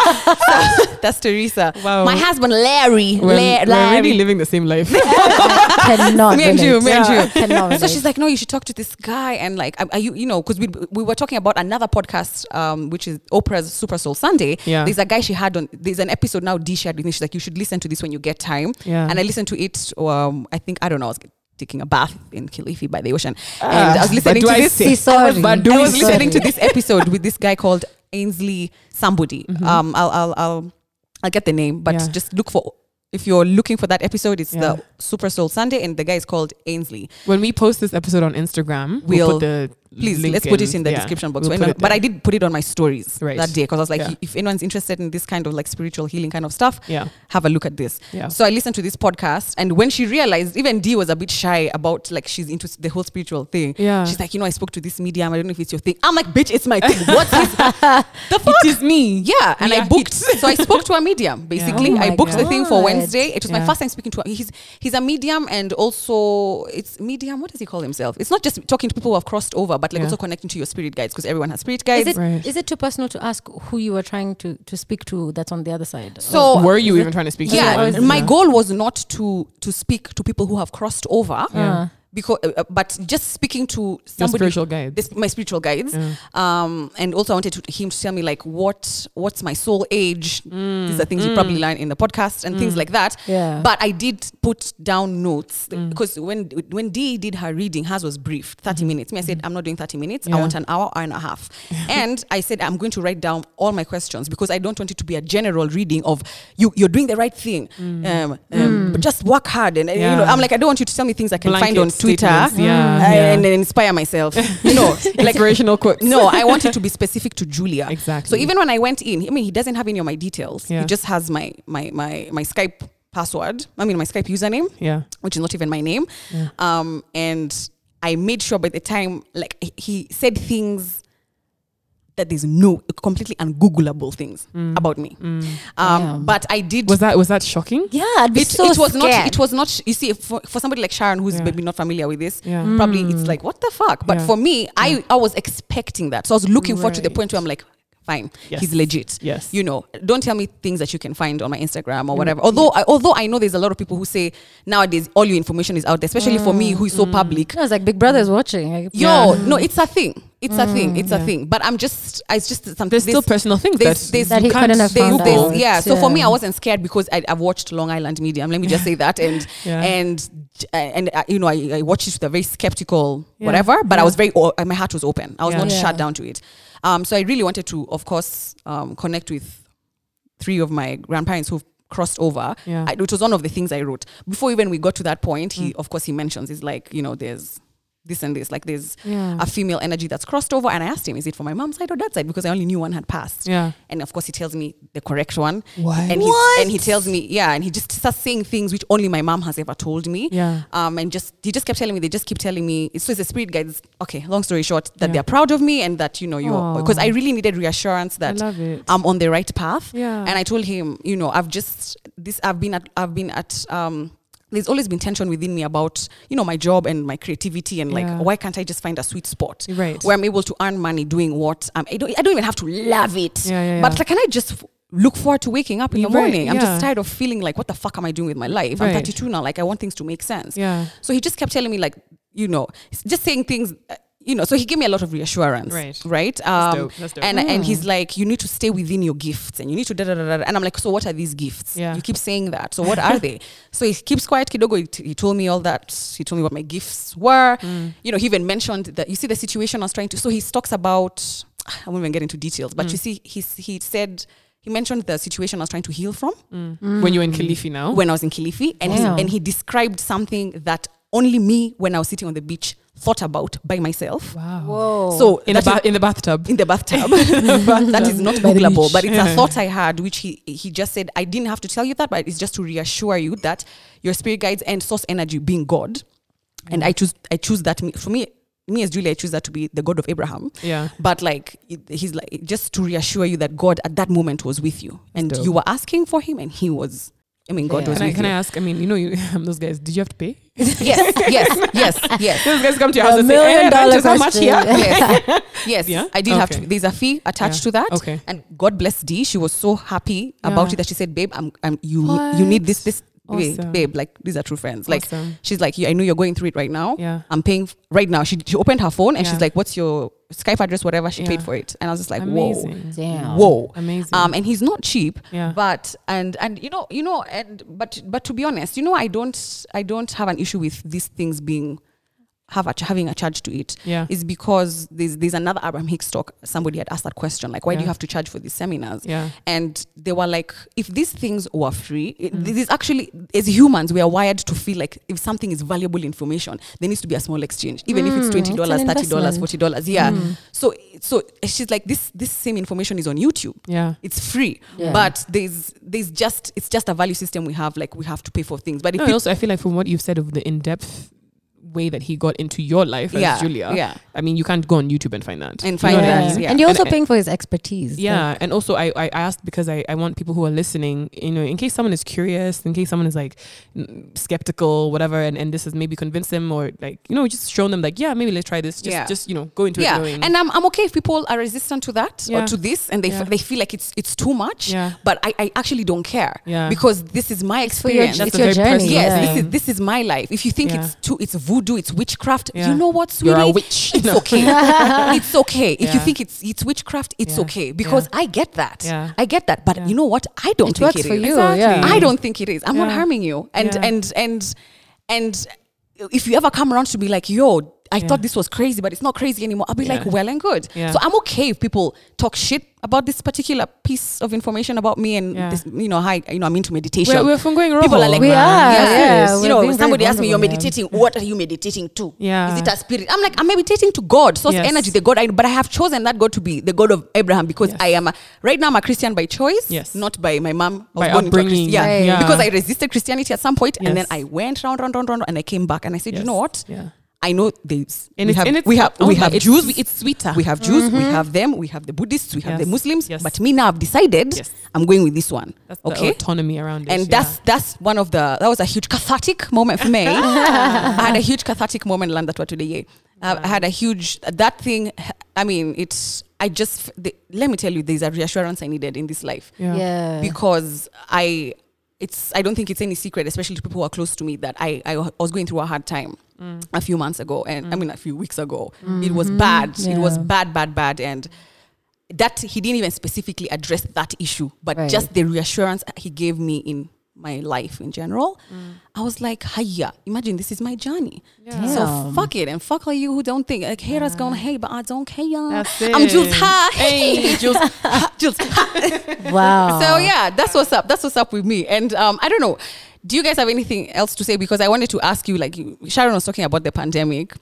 Speaker 2: That's Teresa.
Speaker 3: Wow.
Speaker 2: My husband Larry.
Speaker 3: We're,
Speaker 2: La-
Speaker 3: we're
Speaker 2: Larry.
Speaker 3: really living the same life.
Speaker 1: Cannot
Speaker 2: Me and
Speaker 1: relate.
Speaker 2: you, me and
Speaker 1: Yeah.
Speaker 2: you.
Speaker 1: Cannot
Speaker 2: So
Speaker 1: relate.
Speaker 2: she's like, no, you should talk to this guy. And like, are are you, you know, because we we were talking about another podcast, um, which is Oprah's Super Soul Sunday.
Speaker 3: Yeah.
Speaker 2: There's a guy she had on, there's an episode now D shared with me. She's like, you should listen to this when you get time.
Speaker 3: Yeah.
Speaker 2: And I listened to it, um, I think, I don't know, I was taking a bath in Kilifi by the ocean.
Speaker 3: Ah,
Speaker 2: and I was listening
Speaker 3: but do
Speaker 2: to
Speaker 3: I
Speaker 2: this.
Speaker 3: say-
Speaker 1: See, sorry.
Speaker 3: But do
Speaker 2: I
Speaker 3: we
Speaker 2: was
Speaker 3: say-
Speaker 2: listening to this episode with this guy called Ainsley somebody. Um, I'll, I'll, I'll, I'll get the name, but
Speaker 3: Yeah.
Speaker 2: just look for, if you're looking for that episode, it's
Speaker 3: Yeah.
Speaker 2: the Super Soul Sunday and the guy is called Ainsley.
Speaker 3: When we post this episode on Instagram, we'll,
Speaker 2: We'll-
Speaker 3: put the
Speaker 2: Please,
Speaker 3: link
Speaker 2: let's put it in the
Speaker 3: yeah,
Speaker 2: description box.
Speaker 3: we'll
Speaker 2: When-
Speaker 3: put it
Speaker 2: but
Speaker 3: there.
Speaker 2: I did put it on my stories
Speaker 3: Right.
Speaker 2: that day because I was like,
Speaker 3: Yeah.
Speaker 2: if anyone's interested in this kind of like spiritual healing kind of stuff,
Speaker 3: Yeah.
Speaker 2: have a look at this.
Speaker 3: Yeah.
Speaker 2: So I listened to this podcast, and when she realized, even Dee was a bit shy about like she's into the whole spiritual thing.
Speaker 3: Yeah.
Speaker 2: She's like, you know, I spoke to this medium. I don't know if it's your thing. I'm like, bitch, it's my thing. What's this? The fuck?
Speaker 3: It is me.
Speaker 2: Yeah, and
Speaker 3: Yeah,
Speaker 2: I booked. So I spoke to a medium. Basically,
Speaker 1: Oh my
Speaker 2: I booked the thing for
Speaker 1: God.
Speaker 2: Wednesday. It was my
Speaker 3: Yeah.
Speaker 2: first time speaking to. A, he's he's a medium, and also it's medium. What does he call himself? It's not just talking to people who have crossed over, but like
Speaker 3: Yeah.
Speaker 2: also connecting to your spirit guides because everyone has spirit guides.
Speaker 1: Is it,
Speaker 3: Right.
Speaker 1: is it too personal to ask who you were trying to, to speak to that's on the other side?
Speaker 2: So-
Speaker 3: Were you
Speaker 1: is
Speaker 3: even
Speaker 1: it-
Speaker 3: trying to speak to
Speaker 2: Yeah,
Speaker 3: anyone?
Speaker 2: my
Speaker 3: Yeah.
Speaker 2: goal was not to to speak to people who have crossed over,
Speaker 1: Yeah.
Speaker 2: because uh, but just speaking to
Speaker 3: Your
Speaker 2: somebody.
Speaker 3: spiritual guide.
Speaker 2: This, my spiritual guides,
Speaker 3: Yeah.
Speaker 2: um, and also I wanted to, him to tell me like what what's my soul age.
Speaker 3: Mm.
Speaker 2: These are things you probably learn in the podcast and things like that.
Speaker 1: Yeah.
Speaker 2: But I did put down notes
Speaker 3: Mm.
Speaker 2: because when when Dee did her reading, hers was brief, thirty minutes. Me, I said I'm not doing thirty minutes. I
Speaker 3: Mm-hmm. Yeah.
Speaker 2: want an hour, hour and a half. And I said I'm going to write down all my questions because I don't want it to be a general reading of you. You're doing the right thing, um, um, but just work hard. And uh, you know,
Speaker 3: Mm. Yeah.
Speaker 2: I'm like I don't want you to tell me things I can find
Speaker 3: Blanket
Speaker 2: on Twitter.
Speaker 3: statements. Yeah,
Speaker 2: uh,
Speaker 3: yeah.
Speaker 2: and then inspire myself. You know, like
Speaker 3: Inspirational quotes.
Speaker 2: no, I want it to be specific to Julia.
Speaker 3: Exactly.
Speaker 2: So even when I went in, I mean, he doesn't have any of my details.
Speaker 3: Yeah.
Speaker 2: He just has my my my my Skype password. I mean, my Skype username,
Speaker 3: Yeah.
Speaker 2: which is not even my name.
Speaker 3: Yeah.
Speaker 2: Um, and I made sure by the time, like, he- he said things that there's no completely ungoogleable things about me. Um,
Speaker 1: Damn.
Speaker 2: but I did.
Speaker 3: Was that was that shocking?
Speaker 1: Yeah, I'd be
Speaker 2: it,
Speaker 1: so
Speaker 2: it was
Speaker 1: scared.
Speaker 2: not. It was not. sh- You see, for, for somebody like Sharon, who's
Speaker 3: Yeah.
Speaker 2: maybe not familiar with this,
Speaker 3: Yeah.
Speaker 2: probably it's like, what the fuck? But
Speaker 3: Yeah.
Speaker 2: for me, I I was expecting that, so I was looking forward to the
Speaker 3: Right.
Speaker 2: point where I'm like, fine,
Speaker 3: Yes.
Speaker 2: he's legit.
Speaker 3: Yes.
Speaker 2: You know, don't tell me things that you can find on my Instagram or whatever. Although, I, although I know there's a lot of people who say nowadays all your information is out there, especially for me who is so public.
Speaker 1: No, it's like Big Brother's watching. Like,
Speaker 2: Yo, no, it's a thing. It's a thing. It's a
Speaker 3: Yeah.
Speaker 2: thing. But I'm just, it's just something.
Speaker 3: There's still personal things
Speaker 2: there's-
Speaker 3: that,
Speaker 2: there's-
Speaker 1: That he
Speaker 3: you can't
Speaker 1: couldn't have
Speaker 2: there's,
Speaker 1: found
Speaker 2: there's-
Speaker 1: out.
Speaker 2: yeah. So for me,
Speaker 1: Yeah.
Speaker 2: I wasn't scared because I, I've watched Long Island Medium. Let me just say that, and
Speaker 3: Yeah.
Speaker 2: and and uh, you know, I, I watched it with a very skeptical
Speaker 3: Yeah.
Speaker 2: whatever, but I
Speaker 3: Yeah.
Speaker 2: was very, o- my heart was open. I was
Speaker 3: Yeah.
Speaker 2: not
Speaker 1: Yeah.
Speaker 2: shut down to it. Um, so I really wanted to, of course, um, connect with three of my grandparents who've crossed over.
Speaker 3: Yeah.
Speaker 2: I, it was one of the things I wrote before even we got to that point. He,
Speaker 3: Mm.
Speaker 2: of course, he mentions is like, you know, there's this and this. Like there's
Speaker 3: Yeah.
Speaker 2: a female energy that's crossed over. And I asked him, is it for my mom's side or dad's side? Because I only knew one had passed.
Speaker 3: Yeah.
Speaker 2: And of course, he tells me the correct one.
Speaker 3: What?
Speaker 2: And, he's, and he tells me, yeah, and he just starts saying things which only my mom has ever told me.
Speaker 3: Yeah.
Speaker 2: Um, and just he just kept telling me, they just keep telling me, so it's a spirit guides. Okay, long story short, that
Speaker 3: Yeah.
Speaker 2: they're proud of me and that, you know, you're,
Speaker 3: Aw.
Speaker 2: because I really needed reassurance
Speaker 3: I
Speaker 2: that
Speaker 3: love it.
Speaker 2: I'm on the right path.
Speaker 3: Yeah.
Speaker 2: And I told him, you know, I've just, this, I've been at, I've been at, um, there's always been tension within me about, you know, my job and my creativity and like,
Speaker 3: Yeah.
Speaker 2: why can't I just find a sweet spot
Speaker 3: Right.
Speaker 2: where I'm able to earn money doing what um, I don't, I don't even have to love it,
Speaker 3: Yeah, yeah,
Speaker 2: but
Speaker 3: yeah.
Speaker 2: like, can I just f- look forward to waking up in the
Speaker 3: Right,
Speaker 2: morning? I'm
Speaker 3: yeah.
Speaker 2: just tired of feeling like, what the fuck am I doing with my life? I'm
Speaker 3: Right.
Speaker 2: thirty-two now. Like, I want things to make sense.
Speaker 3: Yeah.
Speaker 2: So he just kept telling me like, you know, just saying things, uh, you know, so he gave me a lot of reassurance.
Speaker 3: Right.
Speaker 2: Right. Um,
Speaker 3: dope, that's dope.
Speaker 2: And, and he's like, you need to stay within your gifts and you need to da da da da. And I'm like, so what are these gifts?
Speaker 3: Yeah.
Speaker 2: You keep saying that. So what are they? So he keeps quiet. Kidogo, he, t- he told me all that. He told me what my gifts were.
Speaker 3: Mm.
Speaker 2: You know, he even mentioned that, you see the situation I was trying to, so he talks about, I won't even get into details, but
Speaker 3: Mm.
Speaker 2: you see, he, he said, he mentioned the situation I was trying to heal from
Speaker 3: Mm. When you're in Kilifi now.
Speaker 2: when I was in Kilifi. And, he,
Speaker 1: Damn.
Speaker 2: and he described something that only me, when I was sitting on the beach, thought about by myself.
Speaker 3: Wow.
Speaker 1: Whoa.
Speaker 2: So
Speaker 3: In the
Speaker 2: that is-
Speaker 3: ba- in the bathtub.
Speaker 2: in the bathtub. That is not
Speaker 3: By the
Speaker 2: Googleable,
Speaker 3: beach.
Speaker 2: but it's
Speaker 3: Yeah.
Speaker 2: a thought I had, which he he just said, I didn't have to tell you that, but it's just to reassure you that your spirit guides and source energy being God. And I choose I choose that me- for me, me as Julia, I choose that to be the God of Abraham.
Speaker 3: Yeah.
Speaker 2: But like it, he's like just to reassure you that God at that moment was with you. And
Speaker 3: dope.
Speaker 2: you were asking for him and he was I mean God
Speaker 1: Yeah.
Speaker 2: was
Speaker 3: Can I
Speaker 2: with
Speaker 3: can I
Speaker 2: you.
Speaker 3: ask? I mean, you know, you those guys. Did you have to pay?
Speaker 2: Yes, yes, yes, yes.
Speaker 3: Those guys come to your
Speaker 1: A
Speaker 3: house and say,
Speaker 1: million
Speaker 3: "Hey,
Speaker 1: dollar
Speaker 3: rent is how much
Speaker 1: question."
Speaker 3: here?"
Speaker 2: yes, yes.
Speaker 3: Yeah?
Speaker 2: I did have
Speaker 3: Okay.
Speaker 2: to. There's a fee attached
Speaker 3: Yeah.
Speaker 2: to that.
Speaker 3: Okay.
Speaker 2: And God bless Dee. She was so happy about
Speaker 3: Yeah.
Speaker 2: it that she said, "Babe, I'm, I'm you. You need this, this." Wait,
Speaker 3: Awesome.
Speaker 2: babe, like these are true friends. Like
Speaker 3: Awesome.
Speaker 2: she's like, I know you're going through it right now.
Speaker 3: Yeah.
Speaker 2: I'm paying f- right now. She she opened her phone and
Speaker 3: Yeah.
Speaker 2: she's like, "What's your Skype address?" Whatever. She
Speaker 3: Yeah.
Speaker 2: paid for it, and I was just like,
Speaker 3: Amazing.
Speaker 1: Damn.
Speaker 2: "Whoa, whoa."
Speaker 3: Amazing.
Speaker 2: Um, and he's not cheap.
Speaker 3: Yeah.
Speaker 2: But and and you know you know and but but to be honest, you know I don't I don't have an issue with these things being have a, ch- having a charge to it.
Speaker 3: Yeah.
Speaker 2: Is because there's there's another Abraham Hicks talk. Somebody had asked that question, like, why do
Speaker 3: Yeah.
Speaker 2: you have to charge for these seminars?
Speaker 3: Yeah.
Speaker 2: And they were like, if these things were free, it,
Speaker 3: Mm.
Speaker 2: this is actually, as humans, we are wired to feel like if something is valuable information, there needs to be a small exchange, even if it's
Speaker 1: Mm,
Speaker 2: twenty dollars,
Speaker 1: it's an
Speaker 2: thirty dollars,
Speaker 1: investment.
Speaker 2: forty dollars. Yeah.
Speaker 3: Mm.
Speaker 2: So so she's like, this this same information is on YouTube.
Speaker 3: Yeah.
Speaker 2: It's free,
Speaker 1: Yeah.
Speaker 2: but there's there's just it's just a value system we have. Like we have to pay for things. But if
Speaker 3: No,
Speaker 2: peop-
Speaker 3: and also, I feel like from what you've said of the in-depth way that he got into your life as
Speaker 2: yeah,
Speaker 3: Julia,
Speaker 2: yeah,
Speaker 3: I mean, you can't go on YouTube and find that.
Speaker 2: and
Speaker 3: You
Speaker 2: find
Speaker 3: know what I
Speaker 2: that,
Speaker 3: mean?
Speaker 2: yeah.
Speaker 1: And you're also
Speaker 3: And-
Speaker 1: paying for his expertise.
Speaker 3: Yeah,
Speaker 1: Like,
Speaker 3: and also I, I asked because I, I want people who are listening, you know, in case someone is curious, in case someone is like mm, skeptical, whatever, and, and this has maybe convinced them or like, you know, just shown them like, yeah, maybe let's try this. Just,
Speaker 2: Yeah.
Speaker 3: just you know, go into
Speaker 2: yeah.
Speaker 3: it knowing.
Speaker 2: And I'm I'm okay if people are resistant to that
Speaker 3: Yeah.
Speaker 2: or to this, and they
Speaker 3: Yeah.
Speaker 2: f- they feel like it's it's too much.
Speaker 3: Yeah.
Speaker 2: But I, I actually don't care.
Speaker 3: Yeah.
Speaker 2: Because this is my
Speaker 1: it's for your,
Speaker 2: experience.
Speaker 3: That's
Speaker 1: it's
Speaker 3: a
Speaker 1: your
Speaker 3: very
Speaker 1: journey.
Speaker 3: personal
Speaker 2: Yes,
Speaker 1: yeah.
Speaker 2: this is this is my life. If you think
Speaker 3: Yeah.
Speaker 2: it's too, it's voodoo, it's witchcraft.
Speaker 3: Yeah.
Speaker 2: You know what, sweetie?
Speaker 3: You're a witch.
Speaker 2: It's
Speaker 3: No.
Speaker 2: okay. It's okay. If you
Speaker 3: Yeah.
Speaker 2: think it's it's witchcraft, it's
Speaker 3: Yeah.
Speaker 2: okay because I get that.
Speaker 3: Yeah.
Speaker 2: I get that. But
Speaker 3: Yeah.
Speaker 2: you know what? I don't
Speaker 1: It
Speaker 2: think
Speaker 1: works
Speaker 2: it
Speaker 1: for
Speaker 2: is.
Speaker 1: you.
Speaker 3: Exactly.
Speaker 1: Yeah.
Speaker 2: I don't think it is. I'm not
Speaker 3: Yeah.
Speaker 2: harming you. And
Speaker 3: Yeah.
Speaker 2: and and and if you ever come around to be like, yo, I
Speaker 3: Yeah.
Speaker 2: thought this was crazy, but it's not crazy anymore, I'll be
Speaker 3: Yeah.
Speaker 2: like, well and good.
Speaker 3: Yeah.
Speaker 2: So I'm okay if people talk shit about this particular piece of information about me and
Speaker 3: Yeah.
Speaker 2: this, you know, how I, you know, I'm into meditation.
Speaker 3: We're, we're from going wrong.
Speaker 2: People are like,
Speaker 1: We
Speaker 2: man,
Speaker 1: are,
Speaker 2: yes,
Speaker 1: yeah,
Speaker 2: yes.
Speaker 1: we're
Speaker 2: You know,
Speaker 1: being very
Speaker 2: somebody asked me, you're
Speaker 1: vulnerable,
Speaker 2: meditating. What are you meditating to?
Speaker 3: Yeah.
Speaker 2: Is it a spirit? I'm like, I'm meditating to God, source
Speaker 3: Yes.
Speaker 2: energy, the God I know. But I have chosen that God to be the God of Abraham because
Speaker 3: Yes.
Speaker 2: I am, a, right now I'm a Christian by choice,
Speaker 3: Yes.
Speaker 2: not by my mom. I was
Speaker 3: By
Speaker 2: born into a
Speaker 3: upbringing.
Speaker 2: Christ- yeah.
Speaker 1: Right.
Speaker 3: Yeah.
Speaker 2: Because I resisted Christianity at some point, and then
Speaker 3: Yes.
Speaker 2: I went round, round, round, round, and I came back and I said,
Speaker 3: Yes.
Speaker 2: you know what?
Speaker 3: Yeah.
Speaker 2: I know there's
Speaker 3: And
Speaker 2: we
Speaker 3: it's,
Speaker 2: have
Speaker 3: and it's
Speaker 2: we have
Speaker 3: oh
Speaker 2: we
Speaker 3: my-
Speaker 2: have
Speaker 3: it's
Speaker 2: Jews,
Speaker 3: sweet- it's sweeter.
Speaker 2: we have Jews, we have them, we have the Buddhists, we have the
Speaker 3: Yes.
Speaker 2: Muslims.
Speaker 3: Yes.
Speaker 2: But me now I've decided
Speaker 3: Yes.
Speaker 2: I'm going with this one.
Speaker 3: That's the
Speaker 2: okay.
Speaker 3: autonomy around it.
Speaker 2: And
Speaker 3: yeah.
Speaker 2: that's that's one of the that was a huge cathartic moment for me. I had a huge cathartic moment land that today. Uh, I had a huge that thing. I mean, it's I just the, let me tell you, there's a reassurance I needed in this life
Speaker 3: yeah.
Speaker 1: Yeah.
Speaker 2: because I it's I don't think it's any secret, especially to people who are close to me, that I I was going through a hard time
Speaker 3: Mm.
Speaker 2: a few months ago, and I mean a few weeks ago. It
Speaker 1: Mm-hmm.
Speaker 2: was bad. It was
Speaker 1: Yeah.
Speaker 2: bad, bad, bad, and that he didn't even specifically address that issue, but
Speaker 1: Right.
Speaker 2: just the reassurance he gave me in my life in general. I was like, hiya, imagine this is my journey.
Speaker 3: Yeah.
Speaker 2: So
Speaker 1: Damn.
Speaker 2: fuck it, and fuck all you who don't think like haters gonna hate, but I don't care.
Speaker 3: That's
Speaker 2: I'm
Speaker 3: it.
Speaker 2: Jules. Hi,
Speaker 3: Hey, Jules.
Speaker 2: Jules.
Speaker 1: Wow.
Speaker 2: So yeah, that's what's up. That's what's up with me. And um, I don't know. Do you guys have anything else to say? Because I wanted to ask you, like you, Sharon was talking about the pandemic,
Speaker 3: Yeah.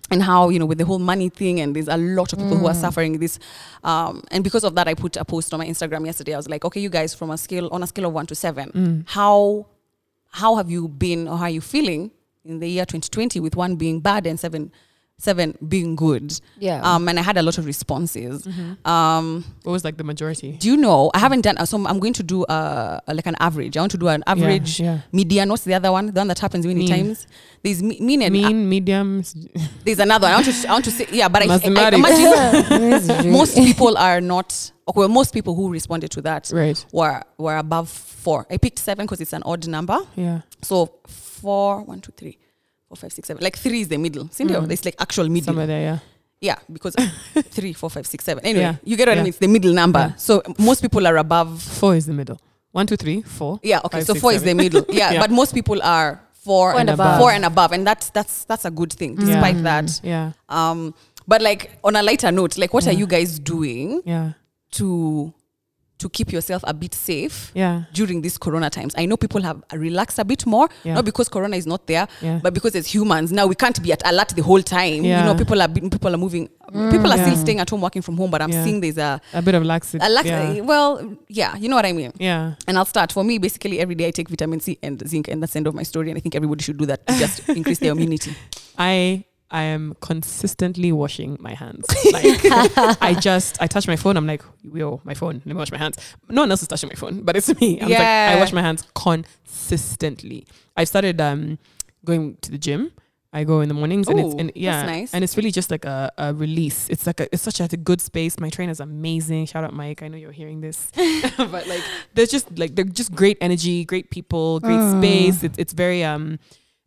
Speaker 2: and how, you know, with the whole money thing, and there's a lot of people mm. who are suffering this. Um, and because of that, I put a post on my Instagram yesterday. I was like, okay, you guys, from a scale, on a scale of one to seven, mm. how, how have you been, or how are you feeling in the year twenty twenty, with one being bad and seven, seven being good?
Speaker 1: Yeah.
Speaker 2: Um, and I had a lot of responses.
Speaker 3: Mm-hmm.
Speaker 2: Um,
Speaker 3: what was like the majority?
Speaker 2: Do you know, I haven't done, so I'm going to do uh, like an average. I want to do an average,
Speaker 3: yeah, yeah.
Speaker 2: median. What's the other one? The one that happens many
Speaker 3: mean.
Speaker 2: times. There's me, mean and
Speaker 3: mean,
Speaker 2: uh,
Speaker 3: medium.
Speaker 2: there's another one. I want to, I want to say, yeah, but I, I, I
Speaker 3: Mathematics.
Speaker 2: imagine most people are not, okay, well, most people who responded to that
Speaker 3: Right.
Speaker 2: were, were above four. I picked seven because it's an odd number.
Speaker 3: Yeah.
Speaker 2: So four, one, two, three, four, five, six, seven. Like three is the middle. See, mm. It's like actual middle.
Speaker 3: Somewhere there, yeah.
Speaker 2: Yeah, because three, four, five, six, seven. Anyway,
Speaker 3: Yeah.
Speaker 2: you get what
Speaker 3: Yeah.
Speaker 2: I mean? It's the middle number.
Speaker 3: Yeah.
Speaker 2: So most people are above.
Speaker 3: Four is the middle. One, two, three, four.
Speaker 2: Yeah, okay.
Speaker 3: five,
Speaker 2: so
Speaker 3: six,
Speaker 2: four
Speaker 3: seven.
Speaker 2: is the middle. Yeah,
Speaker 3: Yeah.
Speaker 2: but most people are four,
Speaker 1: Four
Speaker 2: and
Speaker 1: and
Speaker 2: above.
Speaker 1: above.
Speaker 2: Four and above, and that's that's that's a good thing, despite
Speaker 3: Yeah.
Speaker 2: that.
Speaker 3: Yeah.
Speaker 2: Um, but like on a lighter note, like what
Speaker 3: Yeah.
Speaker 2: are you guys doing
Speaker 3: Yeah.
Speaker 2: to to keep yourself a bit safe
Speaker 3: Yeah.
Speaker 2: during these corona times? I know people have relaxed a bit more,
Speaker 3: Yeah.
Speaker 2: not because corona is not there,
Speaker 3: Yeah.
Speaker 2: but because as humans now we can't be at alert the whole time.
Speaker 3: Yeah.
Speaker 2: You know, people are people are moving, people are
Speaker 3: Yeah.
Speaker 2: still staying at home working from home, but I'm
Speaker 3: Yeah.
Speaker 2: seeing there's a,
Speaker 3: A bit of laxity.
Speaker 2: a lax.
Speaker 3: Yeah.
Speaker 2: Well, yeah, you know what I mean.
Speaker 3: Yeah.
Speaker 2: And I'll start. For me, basically every day I take vitamin C and zinc, and that's the end of my story. And I think everybody should do that to just increase their immunity.
Speaker 3: I I am consistently washing my hands. Like I just I touch my phone. I'm like, yo, my phone. Let me wash my hands. No one else is touching my phone, but it's me. I'm
Speaker 2: Yeah.
Speaker 3: like, I wash my hands consistently. I started um going to the gym. I go in the mornings, and it's
Speaker 2: Ooh,
Speaker 3: and yeah,
Speaker 2: that's nice.
Speaker 3: and it's really just like a, a release. It's like a, it's such a, a good space. My trainer's amazing. Shout out Mike. I know you're hearing this, but like there's just like they're just great energy, great people, great
Speaker 1: Mm.
Speaker 3: space. It's it's very um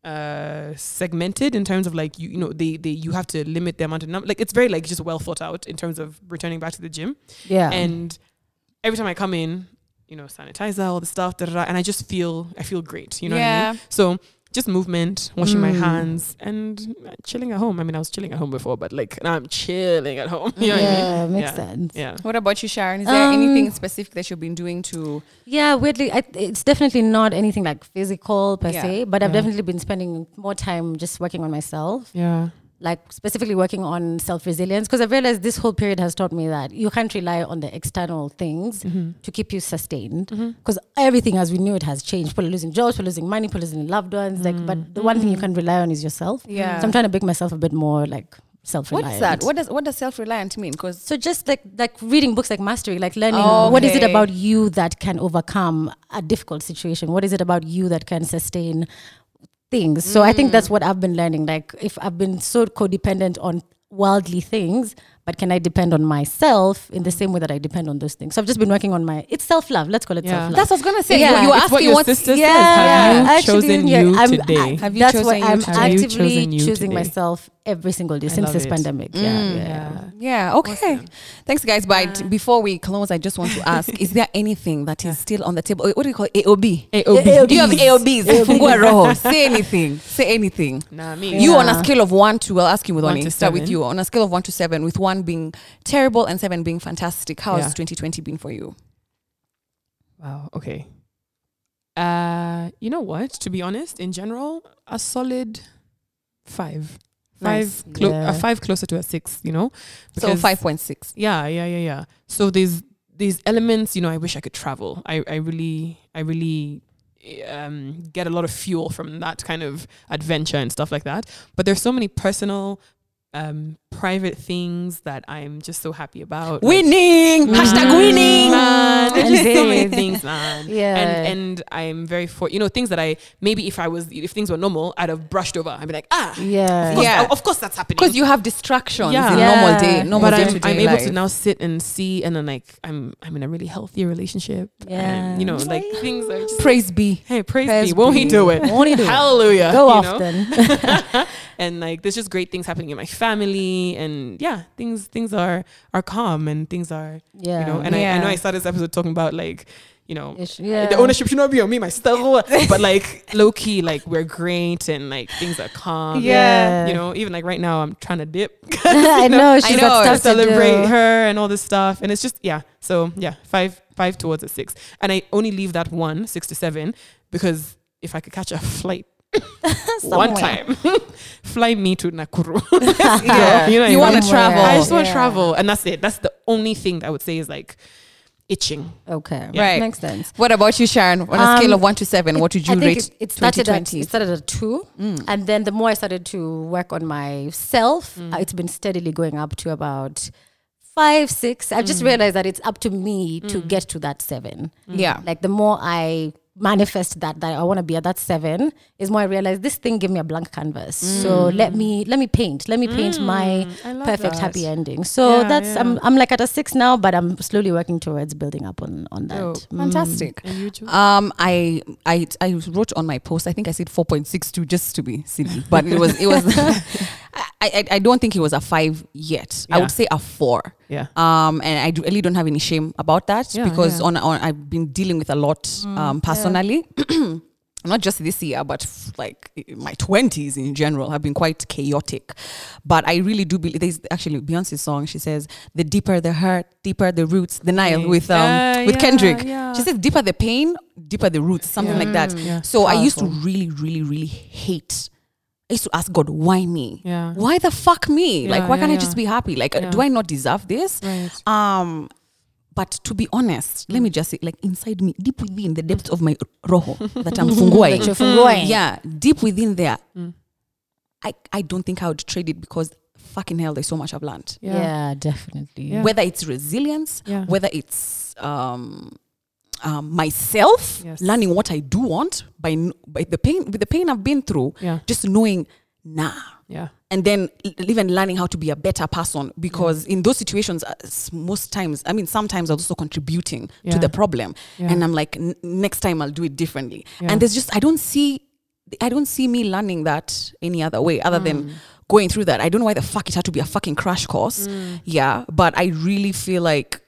Speaker 3: uh segmented in terms of like you you know they they you have to limit the amount of number. Like it's very like just well thought out in terms of returning back to the gym.
Speaker 1: Yeah.
Speaker 3: And every time I come in, you know, sanitizer, all the stuff, da, da, da, and I just feel I feel great. You know what I
Speaker 2: Yeah.
Speaker 3: mean? So just movement, washing my
Speaker 1: Mm.
Speaker 3: hands, and chilling at home. I mean, I was chilling at home before, but like now I'm chilling at home. You know what I
Speaker 1: yeah,
Speaker 3: mean?
Speaker 1: makes
Speaker 3: Yeah.
Speaker 1: sense.
Speaker 3: Yeah.
Speaker 2: What about you, Sharon? Is there
Speaker 1: Um,
Speaker 2: anything specific that you've been doing to?
Speaker 1: Yeah, weirdly, I, it's definitely not anything like physical per
Speaker 2: Yeah.
Speaker 1: se, but I've
Speaker 3: Yeah.
Speaker 1: definitely been spending more time just working on myself,
Speaker 3: Yeah.
Speaker 1: like specifically working on self-resilience, because I've realized this whole period has taught me that you can't rely on the external things
Speaker 3: Mm-hmm.
Speaker 1: to keep you sustained, because everything as we knew it has changed. People are losing jobs, people are losing money, people are losing loved ones, like, but the one thing you can rely on is yourself.
Speaker 2: Yeah.
Speaker 1: So I'm trying to make myself a bit more like self-reliant.
Speaker 2: What's that? What does what does self-reliant mean? Because
Speaker 1: So just like like reading books like Mastery, like learning what is it
Speaker 2: Okay.
Speaker 1: about you that can overcome a difficult situation? What is it about you that can sustain things? So I think that's what I've been learning. Like if I've been so codependent on worldly things, but can I depend on myself in the same way that I depend on those things? So I've just been working on my, it's self-love. Let's call it
Speaker 3: Yeah.
Speaker 1: self-love.
Speaker 2: that's what I was gonna say.
Speaker 1: Yeah.
Speaker 2: You, you were
Speaker 3: It's
Speaker 2: asking
Speaker 3: what your
Speaker 2: what's-
Speaker 3: sister
Speaker 2: yeah.
Speaker 3: says. Have you
Speaker 1: actually,
Speaker 3: chosen
Speaker 1: yeah,
Speaker 3: you
Speaker 1: I'm-
Speaker 3: today?
Speaker 1: I-
Speaker 2: Have you
Speaker 1: that's
Speaker 2: chosen
Speaker 1: what
Speaker 2: you
Speaker 1: I'm
Speaker 2: today?
Speaker 3: Have you
Speaker 1: actively
Speaker 3: chosen you
Speaker 1: choosing
Speaker 3: today?
Speaker 1: myself every single day
Speaker 3: I
Speaker 1: since
Speaker 3: love
Speaker 1: this
Speaker 3: it.
Speaker 1: pandemic. Yeah,
Speaker 2: Mm.
Speaker 1: yeah.
Speaker 3: Yeah.
Speaker 2: Yeah, okay. Thanks, guys. But before we close, I just want to ask, is there anything that is still on the table? What do you call it? A O B?
Speaker 3: A O B.
Speaker 2: Do you have A O Bs? Fungua roho. Say anything. Say anything.
Speaker 3: Nah, me.
Speaker 2: You on a
Speaker 1: Yeah.
Speaker 2: scale of one to, I'll ask you with
Speaker 3: One
Speaker 2: one.
Speaker 3: to
Speaker 2: Start with
Speaker 3: seven.
Speaker 2: you. On a scale of one to seven, with one being terrible and seven being fantastic, how
Speaker 3: Yeah.
Speaker 2: has twenty twenty been for you?
Speaker 3: Wow. Okay. Uh, you know what? To be honest, in general, a solid five.
Speaker 2: Nice.
Speaker 3: Five, clo-
Speaker 1: Yeah.
Speaker 3: a five closer to a six. You know.
Speaker 2: So
Speaker 3: Because-
Speaker 2: five point six.
Speaker 3: Yeah, yeah, yeah, yeah. So there's these elements. You know, I wish I could travel. I, I really, I really. Um, get a lot of fuel from that kind of adventure and stuff like that. But there's so many personal, um, private things that I'm just so happy about. Like,
Speaker 2: Winning! Hashtag winning!
Speaker 3: man, there's just so many
Speaker 1: Indeed.
Speaker 3: things, man.
Speaker 1: Yeah.
Speaker 3: And and I'm very for you know things that I maybe if I was if things were normal I'd have brushed over. I'd be like ah
Speaker 1: Yeah.
Speaker 3: of course,
Speaker 2: Yeah.
Speaker 3: of course that's happening.
Speaker 2: Because you have distractions
Speaker 3: Yeah.
Speaker 2: in
Speaker 1: Yeah.
Speaker 2: normal day, normal
Speaker 3: but
Speaker 2: day
Speaker 3: I'm,
Speaker 2: to day
Speaker 3: I'm able
Speaker 2: life.
Speaker 3: to now sit and see, and then like I'm I'm in a really healthy relationship.
Speaker 1: Yeah.
Speaker 3: And, you know, like things are just
Speaker 2: Praise be.
Speaker 3: hey, praise,
Speaker 1: Praise
Speaker 3: be. Won't he
Speaker 1: be.
Speaker 3: do it?
Speaker 1: Won't he do it?
Speaker 3: Hallelujah.
Speaker 1: Go
Speaker 3: you
Speaker 1: off
Speaker 3: know?
Speaker 1: then.
Speaker 3: And like there's just great things happening in my family, and yeah, things things are are calm, and things are
Speaker 1: Yeah.
Speaker 3: you know. And I, I
Speaker 2: Yeah.
Speaker 3: know I started this episode talking about like you know
Speaker 1: Ish- yeah.
Speaker 3: the ownership should not be on me, my stuff, but like low key, like we're great and like things are calm.
Speaker 1: Yeah.
Speaker 3: You know, even like right now, I'm trying to dip,
Speaker 1: I know she's
Speaker 2: I know,
Speaker 1: got
Speaker 3: to
Speaker 1: stuff to
Speaker 3: celebrate
Speaker 1: do.
Speaker 3: her and all this stuff, and it's just yeah. So yeah, five five towards a six, and I only leave that one six to seven because if I could catch a flight one
Speaker 1: Somewhere.
Speaker 3: time, fly me to Nakuru.
Speaker 2: Yeah.
Speaker 3: You know,
Speaker 2: You want to
Speaker 1: somewhere.
Speaker 2: travel.
Speaker 3: I just want to
Speaker 1: Yeah.
Speaker 3: travel, and that's it. That's the only thing that I would say is like itching.
Speaker 1: Okay,
Speaker 2: Right.
Speaker 1: makes sense.
Speaker 2: What about you, Sharon? On a scale
Speaker 1: Um,
Speaker 2: of one to seven, what would you
Speaker 1: I think
Speaker 2: rate
Speaker 1: it, it started at
Speaker 2: twenty twenty?
Speaker 1: it started at two, and then the more I started to work on myself, uh, it's been steadily going up to about five, six. I've just realized that it's up to me to get to that seven.
Speaker 2: Yeah.
Speaker 1: Like the more I manifest that that I want to be at that seven, is more I realize this thing gave me a blank canvas. So let me let me paint. Let me paint my
Speaker 3: I love
Speaker 1: perfect
Speaker 3: that.
Speaker 1: happy ending. So
Speaker 3: Yeah,
Speaker 1: that's
Speaker 3: yeah.
Speaker 1: I'm I'm like at a six now, but I'm slowly working towards building up on on that.
Speaker 3: Oh,
Speaker 1: Mm.
Speaker 2: Fantastic.
Speaker 3: And you, Ju?
Speaker 2: Um, I I I wrote on my post. I think I said four point six two just to be silly, but it was it was. I, I I don't think it was a five yet. I
Speaker 3: Yeah.
Speaker 2: would say a four.
Speaker 3: Yeah.
Speaker 2: Um, and I do- really don't have any shame about that
Speaker 3: Yeah,
Speaker 2: because
Speaker 3: yeah.
Speaker 2: on on I've been dealing with a lot um personally. Not just this year, but f- like i- my twenties in general have been quite chaotic. But I really do believe there's actually Beyonce's song. She says, "The deeper the hurt, deeper the roots." The Nile
Speaker 3: Okay.
Speaker 2: with um
Speaker 3: Yeah,
Speaker 2: with
Speaker 3: yeah,
Speaker 2: Kendrick.
Speaker 3: yeah.
Speaker 2: She says, "Deeper the pain, deeper the roots," something like that.
Speaker 3: yeah.
Speaker 2: So I used to
Speaker 1: Powerful.
Speaker 2: really, really, really hate. I used to ask God, "Why me?
Speaker 3: Yeah.
Speaker 2: Why the fuck me?
Speaker 3: Yeah,
Speaker 2: like, why
Speaker 3: yeah,
Speaker 2: can't I
Speaker 3: yeah.
Speaker 2: just be happy? Like, uh,
Speaker 3: Yeah.
Speaker 2: do I not deserve this?"
Speaker 3: Right.
Speaker 2: Um, but to be honest, let me just say, like inside me, deep within the depths of my roho that I'm funguaing,
Speaker 1: That you're funguaing.
Speaker 2: yeah, deep within there, I, I don't think I would trade it because fucking hell, there's so much I've learned.
Speaker 1: Yeah, definitely.
Speaker 3: Yeah.
Speaker 2: Whether it's resilience,
Speaker 3: Yeah.
Speaker 2: whether it's um, um, myself,
Speaker 3: Yes.
Speaker 2: learning what I do want by, kn- by the pain, with the pain I've been through,
Speaker 3: Yeah.
Speaker 2: just knowing, nah.
Speaker 3: Yeah.
Speaker 2: And then l- even learning how to be a better person because in those situations, uh, s- most times, I mean, sometimes I was also contributing
Speaker 3: Yeah.
Speaker 2: to the problem,
Speaker 3: Yeah.
Speaker 2: and I'm like, "N- next time I'll do it differently.
Speaker 3: Yeah.
Speaker 2: And there's just I don't see, I don't see me learning that any other way other
Speaker 3: Mm.
Speaker 2: than going through that. I don't know why the fuck it had to be a fucking crash course.
Speaker 3: Mm.
Speaker 2: Yeah, but I really feel like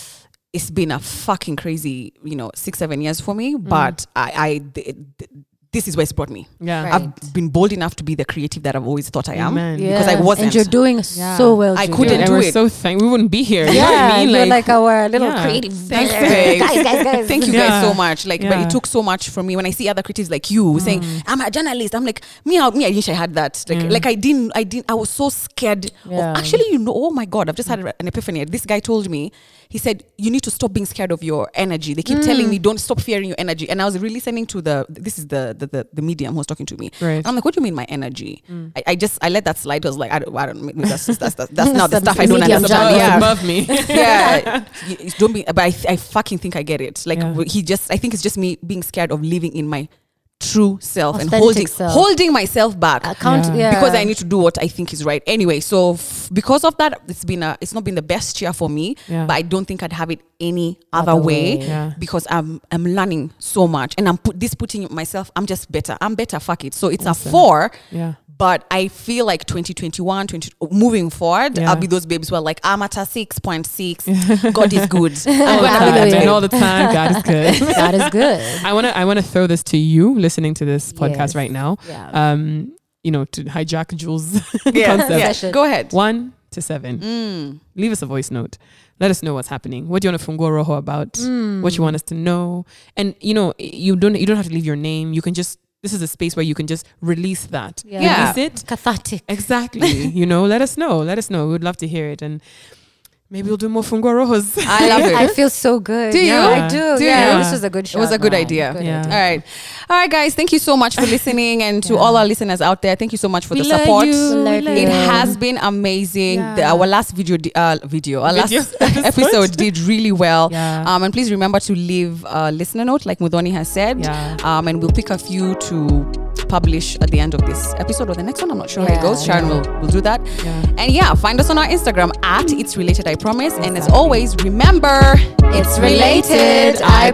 Speaker 2: it's been a fucking crazy, you know, six seven years for me. But I, I th- th- this is where it's brought me.
Speaker 3: Yeah.
Speaker 1: Right.
Speaker 2: I've been bold enough to be the creative that I've always thought I am.
Speaker 3: Amen.
Speaker 2: Because I
Speaker 1: Yes,
Speaker 2: wasn't.
Speaker 1: and you're doing
Speaker 3: Yeah.
Speaker 1: so well.
Speaker 2: I
Speaker 1: Julia.
Speaker 2: couldn't
Speaker 3: and
Speaker 2: do
Speaker 3: we're
Speaker 2: it.
Speaker 3: so thank we wouldn't be here. You
Speaker 1: Yeah,
Speaker 3: know what I mean?
Speaker 1: you're like our little
Speaker 3: yeah.
Speaker 1: creative.
Speaker 2: Thanks,
Speaker 1: guys,
Speaker 2: babes.
Speaker 1: guys, guys.
Speaker 2: Thank you
Speaker 3: Yeah.
Speaker 2: guys so much. Like, but
Speaker 3: Yeah.
Speaker 2: it took so much for me when I see other critics like you saying, "I'm a journalist." I'm like, me, I, me, I wish I had that. Like,
Speaker 3: Mm.
Speaker 2: like I didn't, I didn't. I was so scared.
Speaker 1: Yeah.
Speaker 2: Of, actually, you know, oh my god, I've just had an epiphany. This guy told me, he said, "You need to stop being scared of your energy." They keep telling me, "Don't stop fearing your energy." And I was really listening to the. This is the the the, the medium who was talking to me.
Speaker 3: Right.
Speaker 2: I'm like, "What do you mean my energy?" I, I just I let that slide. I was like, I don't, I don't. Maybe that's just, that's that's, that's not the
Speaker 1: Some
Speaker 2: stuff I don't
Speaker 1: medium
Speaker 2: understand.
Speaker 1: jargon.
Speaker 2: Yeah,
Speaker 3: above me.
Speaker 2: yeah, y- y- don't be. But I, th- I fucking think I get it. Like
Speaker 3: Yeah.
Speaker 2: w- he just, I think it's just me being scared of living in my true self and
Speaker 1: Authentic
Speaker 2: holding
Speaker 1: self.
Speaker 2: holding myself back
Speaker 1: Account,
Speaker 3: Yeah.
Speaker 1: yeah.
Speaker 2: because I need to do what I think is right. Anyway, so f- because of that, it's been a, it's not been the best year for me.
Speaker 3: Yeah.
Speaker 2: But I don't think I'd have it any other,
Speaker 1: Other
Speaker 2: way,
Speaker 1: way.
Speaker 3: Yeah.
Speaker 2: because I'm I'm learning so much and I'm put this putting myself. I'm just better. I'm better. Fuck it. So it's
Speaker 3: Awesome.
Speaker 2: a four.
Speaker 3: Yeah.
Speaker 2: But I feel like twenty twenty-one, twenty, moving forward,
Speaker 3: Yeah.
Speaker 2: I'll be those babes who are like, I'm at a six point six. God is good.
Speaker 3: All
Speaker 2: I'm
Speaker 3: the
Speaker 2: gonna be
Speaker 3: time,
Speaker 2: that
Speaker 3: and
Speaker 2: babe.
Speaker 3: all the time, God is good.
Speaker 1: that is good.
Speaker 3: I wanna I wanna throw this to you listening to this podcast
Speaker 1: Yes.
Speaker 3: right now.
Speaker 1: Yeah.
Speaker 3: Um, you know, to hijack Jules'
Speaker 2: Yeah,
Speaker 3: concept.
Speaker 2: yeah.
Speaker 1: Session.
Speaker 2: Go ahead.
Speaker 3: One to seven.
Speaker 2: Mm.
Speaker 3: Leave us a voice note. Let us know what's happening. What do you want to fungua roho about? What you want us to know? And you know, you don't you don't have to leave your name. You can just this is a space where you can just release that.
Speaker 1: Yeah.
Speaker 2: Yeah.
Speaker 3: Release it.
Speaker 1: Cathartic.
Speaker 3: Exactly. You know, let us know. Let us know. We would love to hear it. And maybe we'll do more fungua rojos.
Speaker 2: I love it.
Speaker 1: I feel so good.
Speaker 2: Do you?
Speaker 1: Yeah, I do.
Speaker 2: Do
Speaker 1: yeah,
Speaker 3: you?
Speaker 1: this was a good
Speaker 2: It
Speaker 1: shot.
Speaker 2: was a good
Speaker 1: man.
Speaker 2: idea.
Speaker 1: Good
Speaker 3: Yeah.
Speaker 1: idea.
Speaker 2: All right. All right, guys. Thank you so much for listening. And to
Speaker 3: Yeah.
Speaker 2: all our listeners out there, thank you so much for
Speaker 3: We
Speaker 2: the
Speaker 3: love
Speaker 2: support.
Speaker 3: you.
Speaker 1: We love
Speaker 3: We
Speaker 1: you.
Speaker 2: It
Speaker 1: Yeah.
Speaker 2: has been amazing.
Speaker 3: Yeah.
Speaker 2: The, our last video, di- uh, video, our
Speaker 3: Video
Speaker 2: last episode did really well.
Speaker 3: Yeah.
Speaker 2: Um, and please remember to leave a listener note, like Mudhoni has said.
Speaker 3: Yeah.
Speaker 2: Um, and we'll pick a few to publish at the end of this episode or the next one. I'm not sure how it
Speaker 1: Yeah.
Speaker 2: goes. Sharon will will do that.
Speaker 3: Yeah.
Speaker 2: And yeah, find us on our Instagram at It's Related, I Promise. And as always, remember,
Speaker 1: It's related, I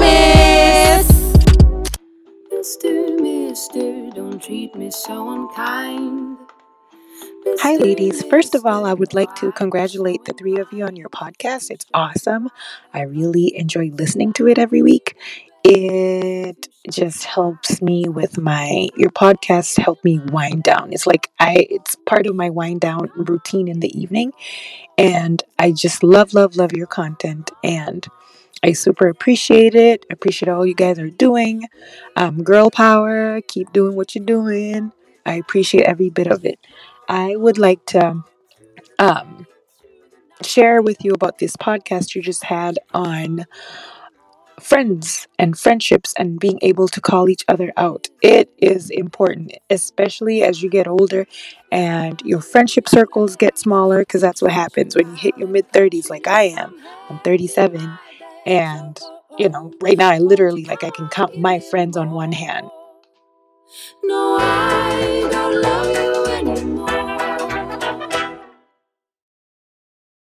Speaker 1: promise.
Speaker 4: Mister, Mister, don't treat me so unkind.
Speaker 5: Hi, ladies. First of all, I would like to congratulate the three of you on your podcast. It's awesome. I really enjoy listening to it every week. It just helps me with my, your podcasts help me wind down. It's like I, it's part of my wind down routine in the evening. And I just love, love, love your content. And I super appreciate it. Appreciate all you guys are doing. Um, girl power. Keep doing what you're doing. I appreciate every bit of it. I would like to um, share with you about this podcast you just had on friends and friendships and being able to call each other out. It is important, especially as you get older and your friendship circles get smaller, because that's what happens when you hit your mid thirties, like I am. I'm thirty-seven. And, you know, right now I literally, like, I can count my friends on one hand.
Speaker 4: No, I don't